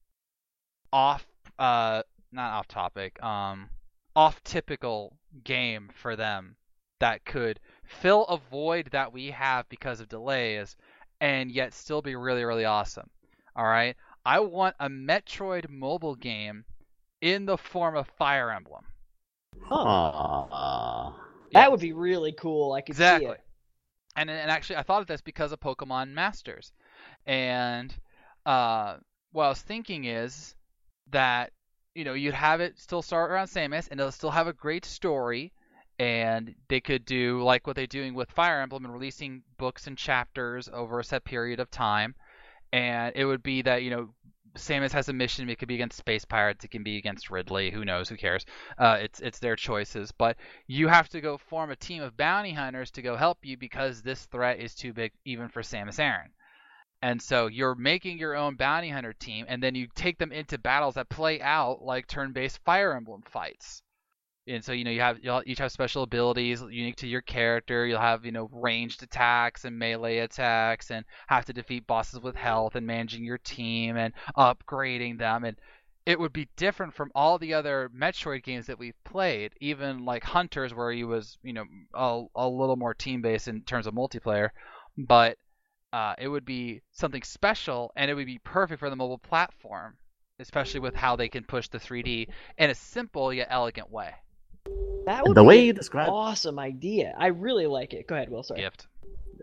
off, uh, not off topic, um, off typical game for them that could fill a void that we have because of delays and yet still be really, really awesome. All right? I want a Metroid mobile game in the form of Fire Emblem. Huh. Aw. That Yeah. would be really cool. I could Exactly. see it. And and actually, I thought of this because of Pokemon Masters. And uh, what I was thinking is that, you know, you'd have it still start around Samus, and it'll still have a great story. And they could do like what they're doing with Fire Emblem and releasing books and chapters over a set period of time. And it would be that, you know, Samus has a mission. It could be against space pirates. It can be against Ridley. Who knows? Who cares? Uh, it's it's their choices. But you have to go form a team of bounty hunters to go help you because this threat is too big even for Samus Aran. And so you're making your own bounty hunter team, and then you take them into battles that play out like turn-based Fire Emblem fights. And so, you know, you have you'll each have special abilities unique to your character. You'll have, you know, ranged attacks and melee attacks, and have to defeat bosses with health and managing your team and upgrading them. And it would be different from all the other Metroid games that we've played, even like Hunters, where he was, you know, a, a little more team-based in terms of multiplayer. But uh, it would be something special, and it would be perfect for the mobile platform, especially with how they can push the three D in a simple yet elegant way. That would The be way an you describe awesome idea. I really like it. Go ahead, Will. Sorry. Gift.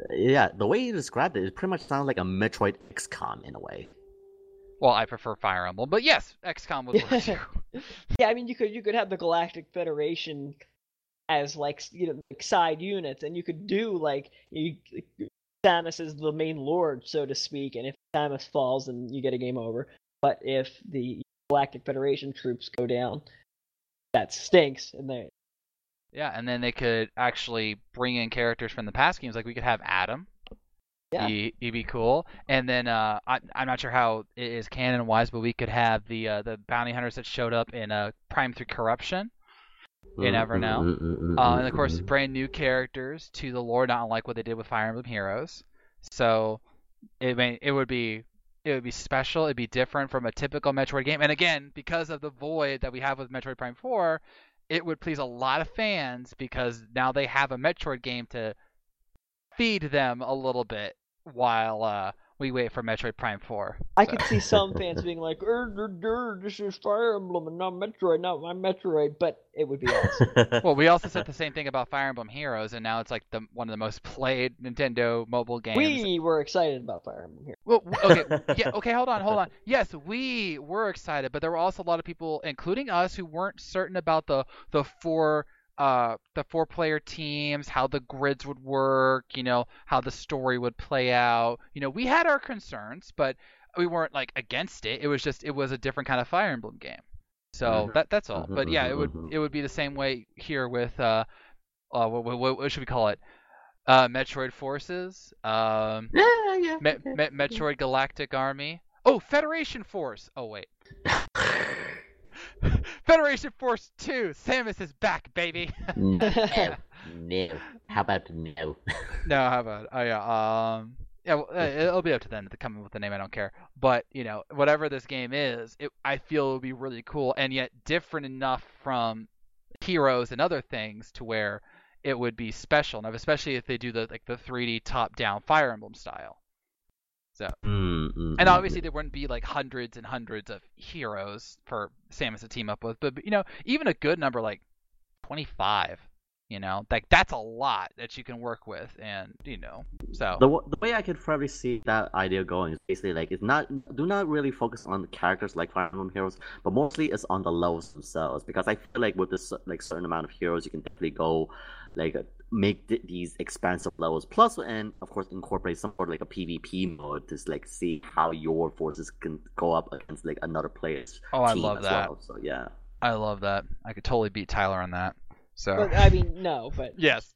Yeah, the way you described it, it pretty much sounds like a Metroid X COM in a way. Well, I prefer Fire Emblem, but yes, X COM would work too. Yeah, I mean, you could you could have the Galactic Federation as like you know like side units, and you could do like you, Samus is the main lord, so to speak, and if Samus falls, then you get a game over. But if the Galactic Federation troops go down, that stinks, and they. Yeah, and then they could actually bring in characters from the past games. Like we could have Adam. Yeah. He, he'd be cool. And then uh, I, I'm not sure how it is canon-wise, but we could have the uh, the bounty hunters that showed up in uh, Prime three Corruption. You never know. Uh, and of course, brand new characters to the lore, not unlike what they did with Fire Emblem Heroes. So it may, it would be it would be special. It'd be different from a typical Metroid game. And again, because of the void that we have with Metroid Prime four, it would please a lot of fans because now they have a Metroid game to feed them a little bit while uh, we wait for Metroid Prime four. I So. could see some fans being like, er, er, er, this is Fire Emblem and not Metroid, not my Metroid, but it would be awesome. Well, we also said the same thing about Fire Emblem Heroes, and now it's like the one of the most played Nintendo mobile games. We were excited about Fire Emblem here. Well, okay, yeah, okay, hold on, hold on. Yes, we were excited, but there were also a lot of people, including us, who weren't certain about the the four uh the four player teams, how the grids would work, you know, how the story would play out. You know, we had our concerns, but we weren't like against it. It was just it was a different kind of Fire Emblem game. So Mhm. that that's all. Mhm, But yeah, mhm, it would mhm. it would be the same way here with uh, uh what, what, what should we call it? Uh, Metroid Forces. Um, Yeah, yeah. Me- Me- Metroid Galactic Army. Oh, Federation Force. Oh wait. Federation Force two. Samus is back, baby. No, no. How about no? No, how about? Oh yeah. Um. Yeah, well, uh, it'll be up to them to come up with the name. I don't care. But you know, whatever this game is, it, I feel it would be really cool and yet different enough from Heroes and other things to where it would be special enough, especially if they do the like the three D top-down Fire Emblem style. So, Mm, mm, and mm, obviously there wouldn't be like hundreds and hundreds of heroes for Samus to team up with, but you know, even a good number like twenty-five, you know, like that's a lot that you can work with, and you know, so. The, w- the way I could probably see that idea going is basically like it's not do not really focus on the characters like Fire Emblem Heroes, but mostly it's on the levels themselves because I feel like with this like certain amount of heroes you can definitely go like make th- these expansive levels plus and of course incorporate some sort of like a PvP mode to like see how your forces can go up against like another player's Oh, I team love as that. well. So yeah. I love that. I could totally beat Tyler on that. So. But, I mean, no, but Yes.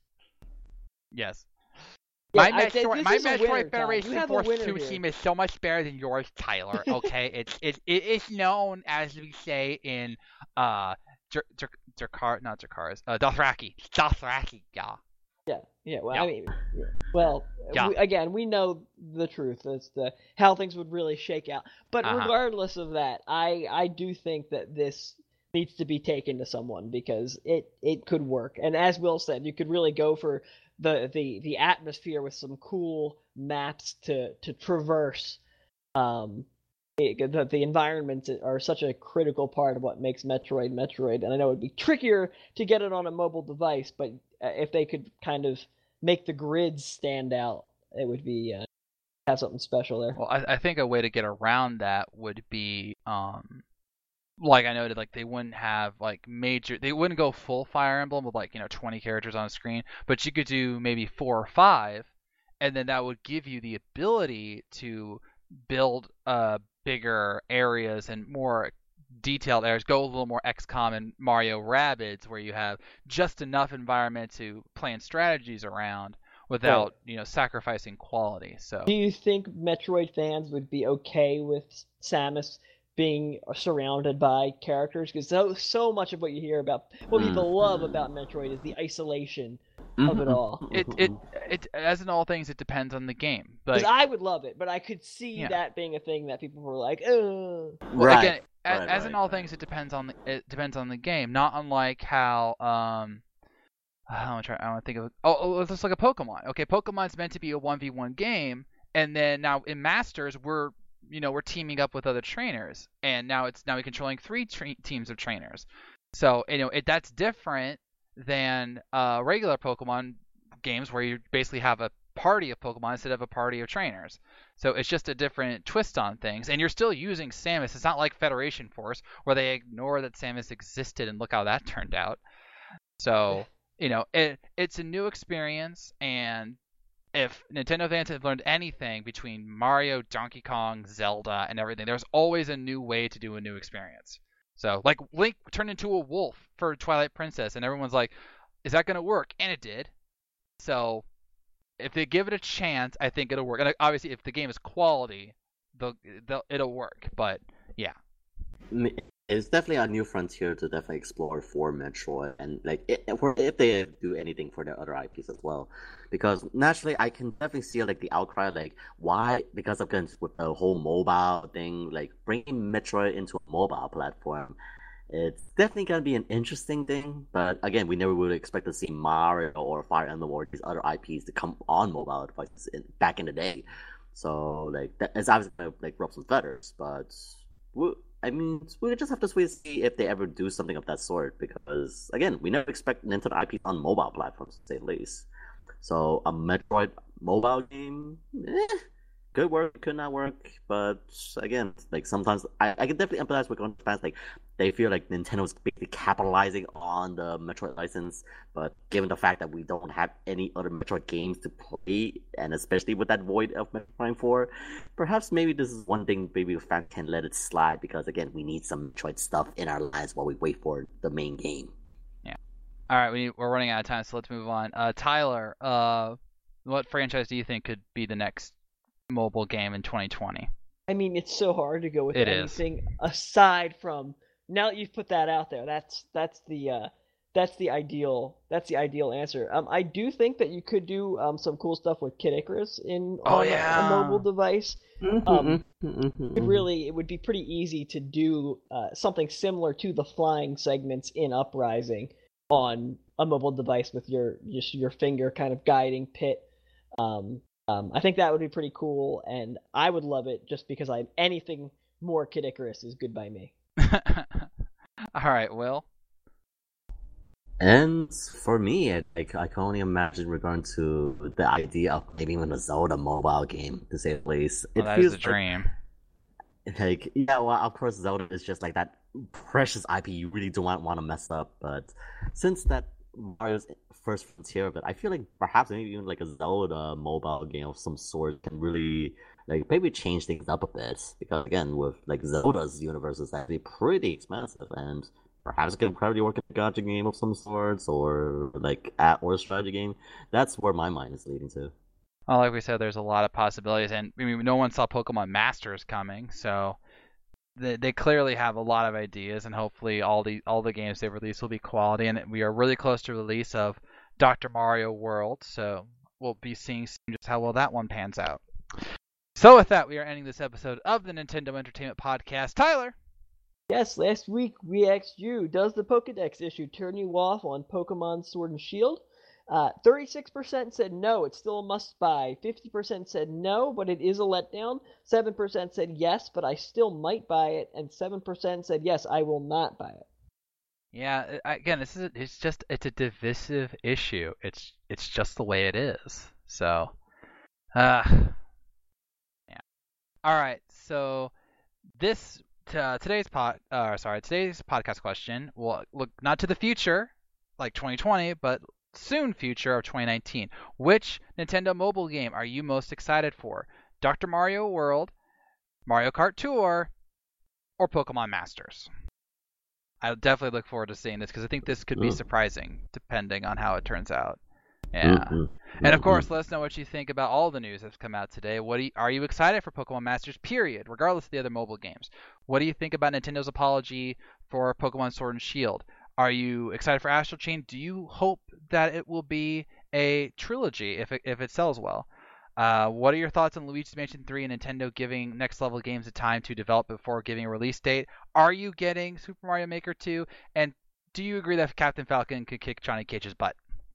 Yes. Yeah, my I- th- Metroid, this my is a winner, Metroid Tom. Federation You have a Force winner two here. team is so much better than yours, Tyler. Okay, it's it, it is known as we say in uh Jar- Jar- Jakar not Jakars uh Dothraki Dothraki yeah. yeah, yeah. Well, Yeah. I mean, yeah. well, Yeah. we, again, we know the truth as to how things would really shake out. But Uh-huh. regardless of that, I I do think that this needs to be taken to someone because it it could work. And as Will said, you could really go for the the the atmosphere with some cool maps to to traverse. Um, it- the the environments are such a critical part of what makes Metroid Metroid. And I know it'd be trickier to get it on a mobile device, but uh, if they could kind of make the grids stand out, it would be uh, have something special there. Well, I, I think a way to get around that would be um like I noted, like they wouldn't have like major, they wouldn't go full Fire Emblem with like you know twenty characters on a screen, but you could do maybe four or five, and then that would give you the ability to build uh bigger areas and more detailed areas. Go a little more X COM and Mario Rabbids, where you have just enough environment to plan strategies around without you know sacrificing quality. So. Do you think Metroid fans would be okay with Samus being surrounded by characters? Because so so much of what you hear about, what people love about Metroid is the isolation of it all. It it it as in all things, it depends on the game. Because Like, I would love it, but I could see Yeah. that being a thing that people were like, Ugh. well, Right. again, as, Right, as in right, all right. things, it depends on the it depends on the game. Not unlike how um, I want to try. I want to think of. Oh, oh, let's just look at Pokemon. Okay, Pokemon's meant to be a one v one game, and then now in Masters, we're you know we're teaming up with other trainers, and now it's now we're controlling three tra- teams of trainers. So you know it that's different than uh, regular Pokemon games where you basically have a party of Pokemon instead of a party of trainers. So it's just a different twist on things. And you're still using Samus. It's not like Federation Force where they ignore that Samus existed and look how that turned out. So, you know, it it's a new experience, and if Nintendo fans have learned anything between Mario, Donkey Kong, Zelda, and everything, there's always a new way to do a new experience. So, like, Link turned into a wolf for Twilight Princess, and everyone's like, is that going to work? And it did. So, if they give it a chance, I think it'll work. And obviously, if the game is quality, they'll, they'll, it'll work. But, yeah. It's definitely a new frontier to definitely explore for Metroid, and like it, if they do anything for their other I Ps as well, because naturally I can definitely see like the outcry, like why, because of with the whole mobile thing, like bringing Metroid into a mobile platform, it's definitely gonna be an interesting thing. But again, we never would expect to see Mario or Fire Emblem or these other I Ps to come on mobile devices in, back in the day. So like that, it's obviously gonna like rub some feathers, but. We'll, I mean, we just have to wait to see if they ever do something of that sort, because, again, we never expect Nintendo I Ps on mobile platforms, to say the least. So, a Metroid mobile game, eh, could work, could not work, but, again, like, sometimes, I, I can definitely empathize with fans, like, they feel like Nintendo's basically capitalizing on the Metroid license, but given the fact that we don't have any other Metroid games to play, and especially with that void of Metroid Prime four, perhaps maybe this is one thing maybe the fans can let it slide, because again, we need some Metroid stuff in our lives while we wait for the main game. Yeah. All right, we, we're running out of time, so let's move on. Uh, Tyler, uh, what franchise do you think could be the next mobile game in twenty twenty? I mean, it's so hard to go with it anything is. aside from, now that you've put that out there, that's that's the uh, that's the ideal that's the ideal answer. Um, I do think that you could do um, some cool stuff with Kid Icarus in oh, on yeah. a, a mobile device. Mm-hmm, Um, mm-hmm, mm-hmm. it really it would be pretty easy to do uh, something similar to the flying segments in Uprising on a mobile device with your just your finger kind of guiding Pit. Um, um, I think that would be pretty cool, and I would love it just because I anything more Kid Icarus is good by me. All right, Will. And for me, I, I can only imagine regarding to the idea of maybe even a Zelda mobile game, to say the least. Well, it that feels is a like, dream. Like, yeah, well, of course, Zelda is just like that precious I P you really don't want, want to mess up. But since that Mario's first frontier of it, I feel like perhaps maybe even like a Zelda mobile game of some sort can really like maybe change things up a bit. Because again, with like Zelda's universe is actually pretty expensive, and perhaps it could probably work in a gacha game of some sorts, or like at or a strategy game. That's where my mind is leading to. Well, like we said, there's a lot of possibilities, and I mean, no one saw Pokemon Masters coming, so they, they clearly have a lot of ideas, and hopefully all the all the games they release will be quality. And we are really close to release of Doctor Mario World, so we'll be seeing soon just how well that one pans out. So with that, we are ending this episode of the Nintendo Entertainment Podcast. Tyler. Yes, last week we asked you, does the Pokedex issue turn you off on Pokemon Sword and Shield? Uh, thirty-six percent said no, it's still a must-buy. fifty percent said no, but it is a letdown. seven percent said yes, but I still might buy it. And seven percent said yes, I will not buy it. Yeah, again, this is it's just it's a divisive issue. It's it's just the way it is. So, uh, yeah. All right. So this uh, today's pod, uh, sorry, today's podcast question will look not to the future, like twenty twenty, but soon future of twenty nineteen. Which Nintendo mobile game are you most excited for? Doctor Mario World, Mario Kart Tour, or Pokemon Masters? I definitely look forward to seeing this because I think this could be surprising depending on how it turns out. Yeah. Mm-hmm. And of course, let us know what you think about all the news that's come out today. What do you, are you excited for Pokemon Masters, period, regardless of the other mobile games? What do you think about Nintendo's apology for Pokemon Sword and Shield? Are you excited for Astral Chain? Do you hope that it will be a trilogy if it, if it sells well? Uh, what are your thoughts on Luigi's Mansion three and Nintendo giving Next Level Games the time to develop before giving a release date? Are you getting Super Mario Maker two? And do you agree that Captain Falcon could kick Johnny Cage's butt?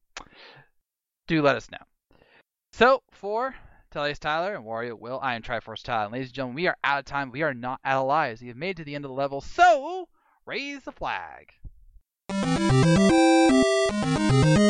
Do let us know. So, for Tellius Tyler and Wario Will, I am Triforce Tyler. And ladies and gentlemen, we are out of time. We are not out of lives. We have made it to the end of the level, so raise the flag.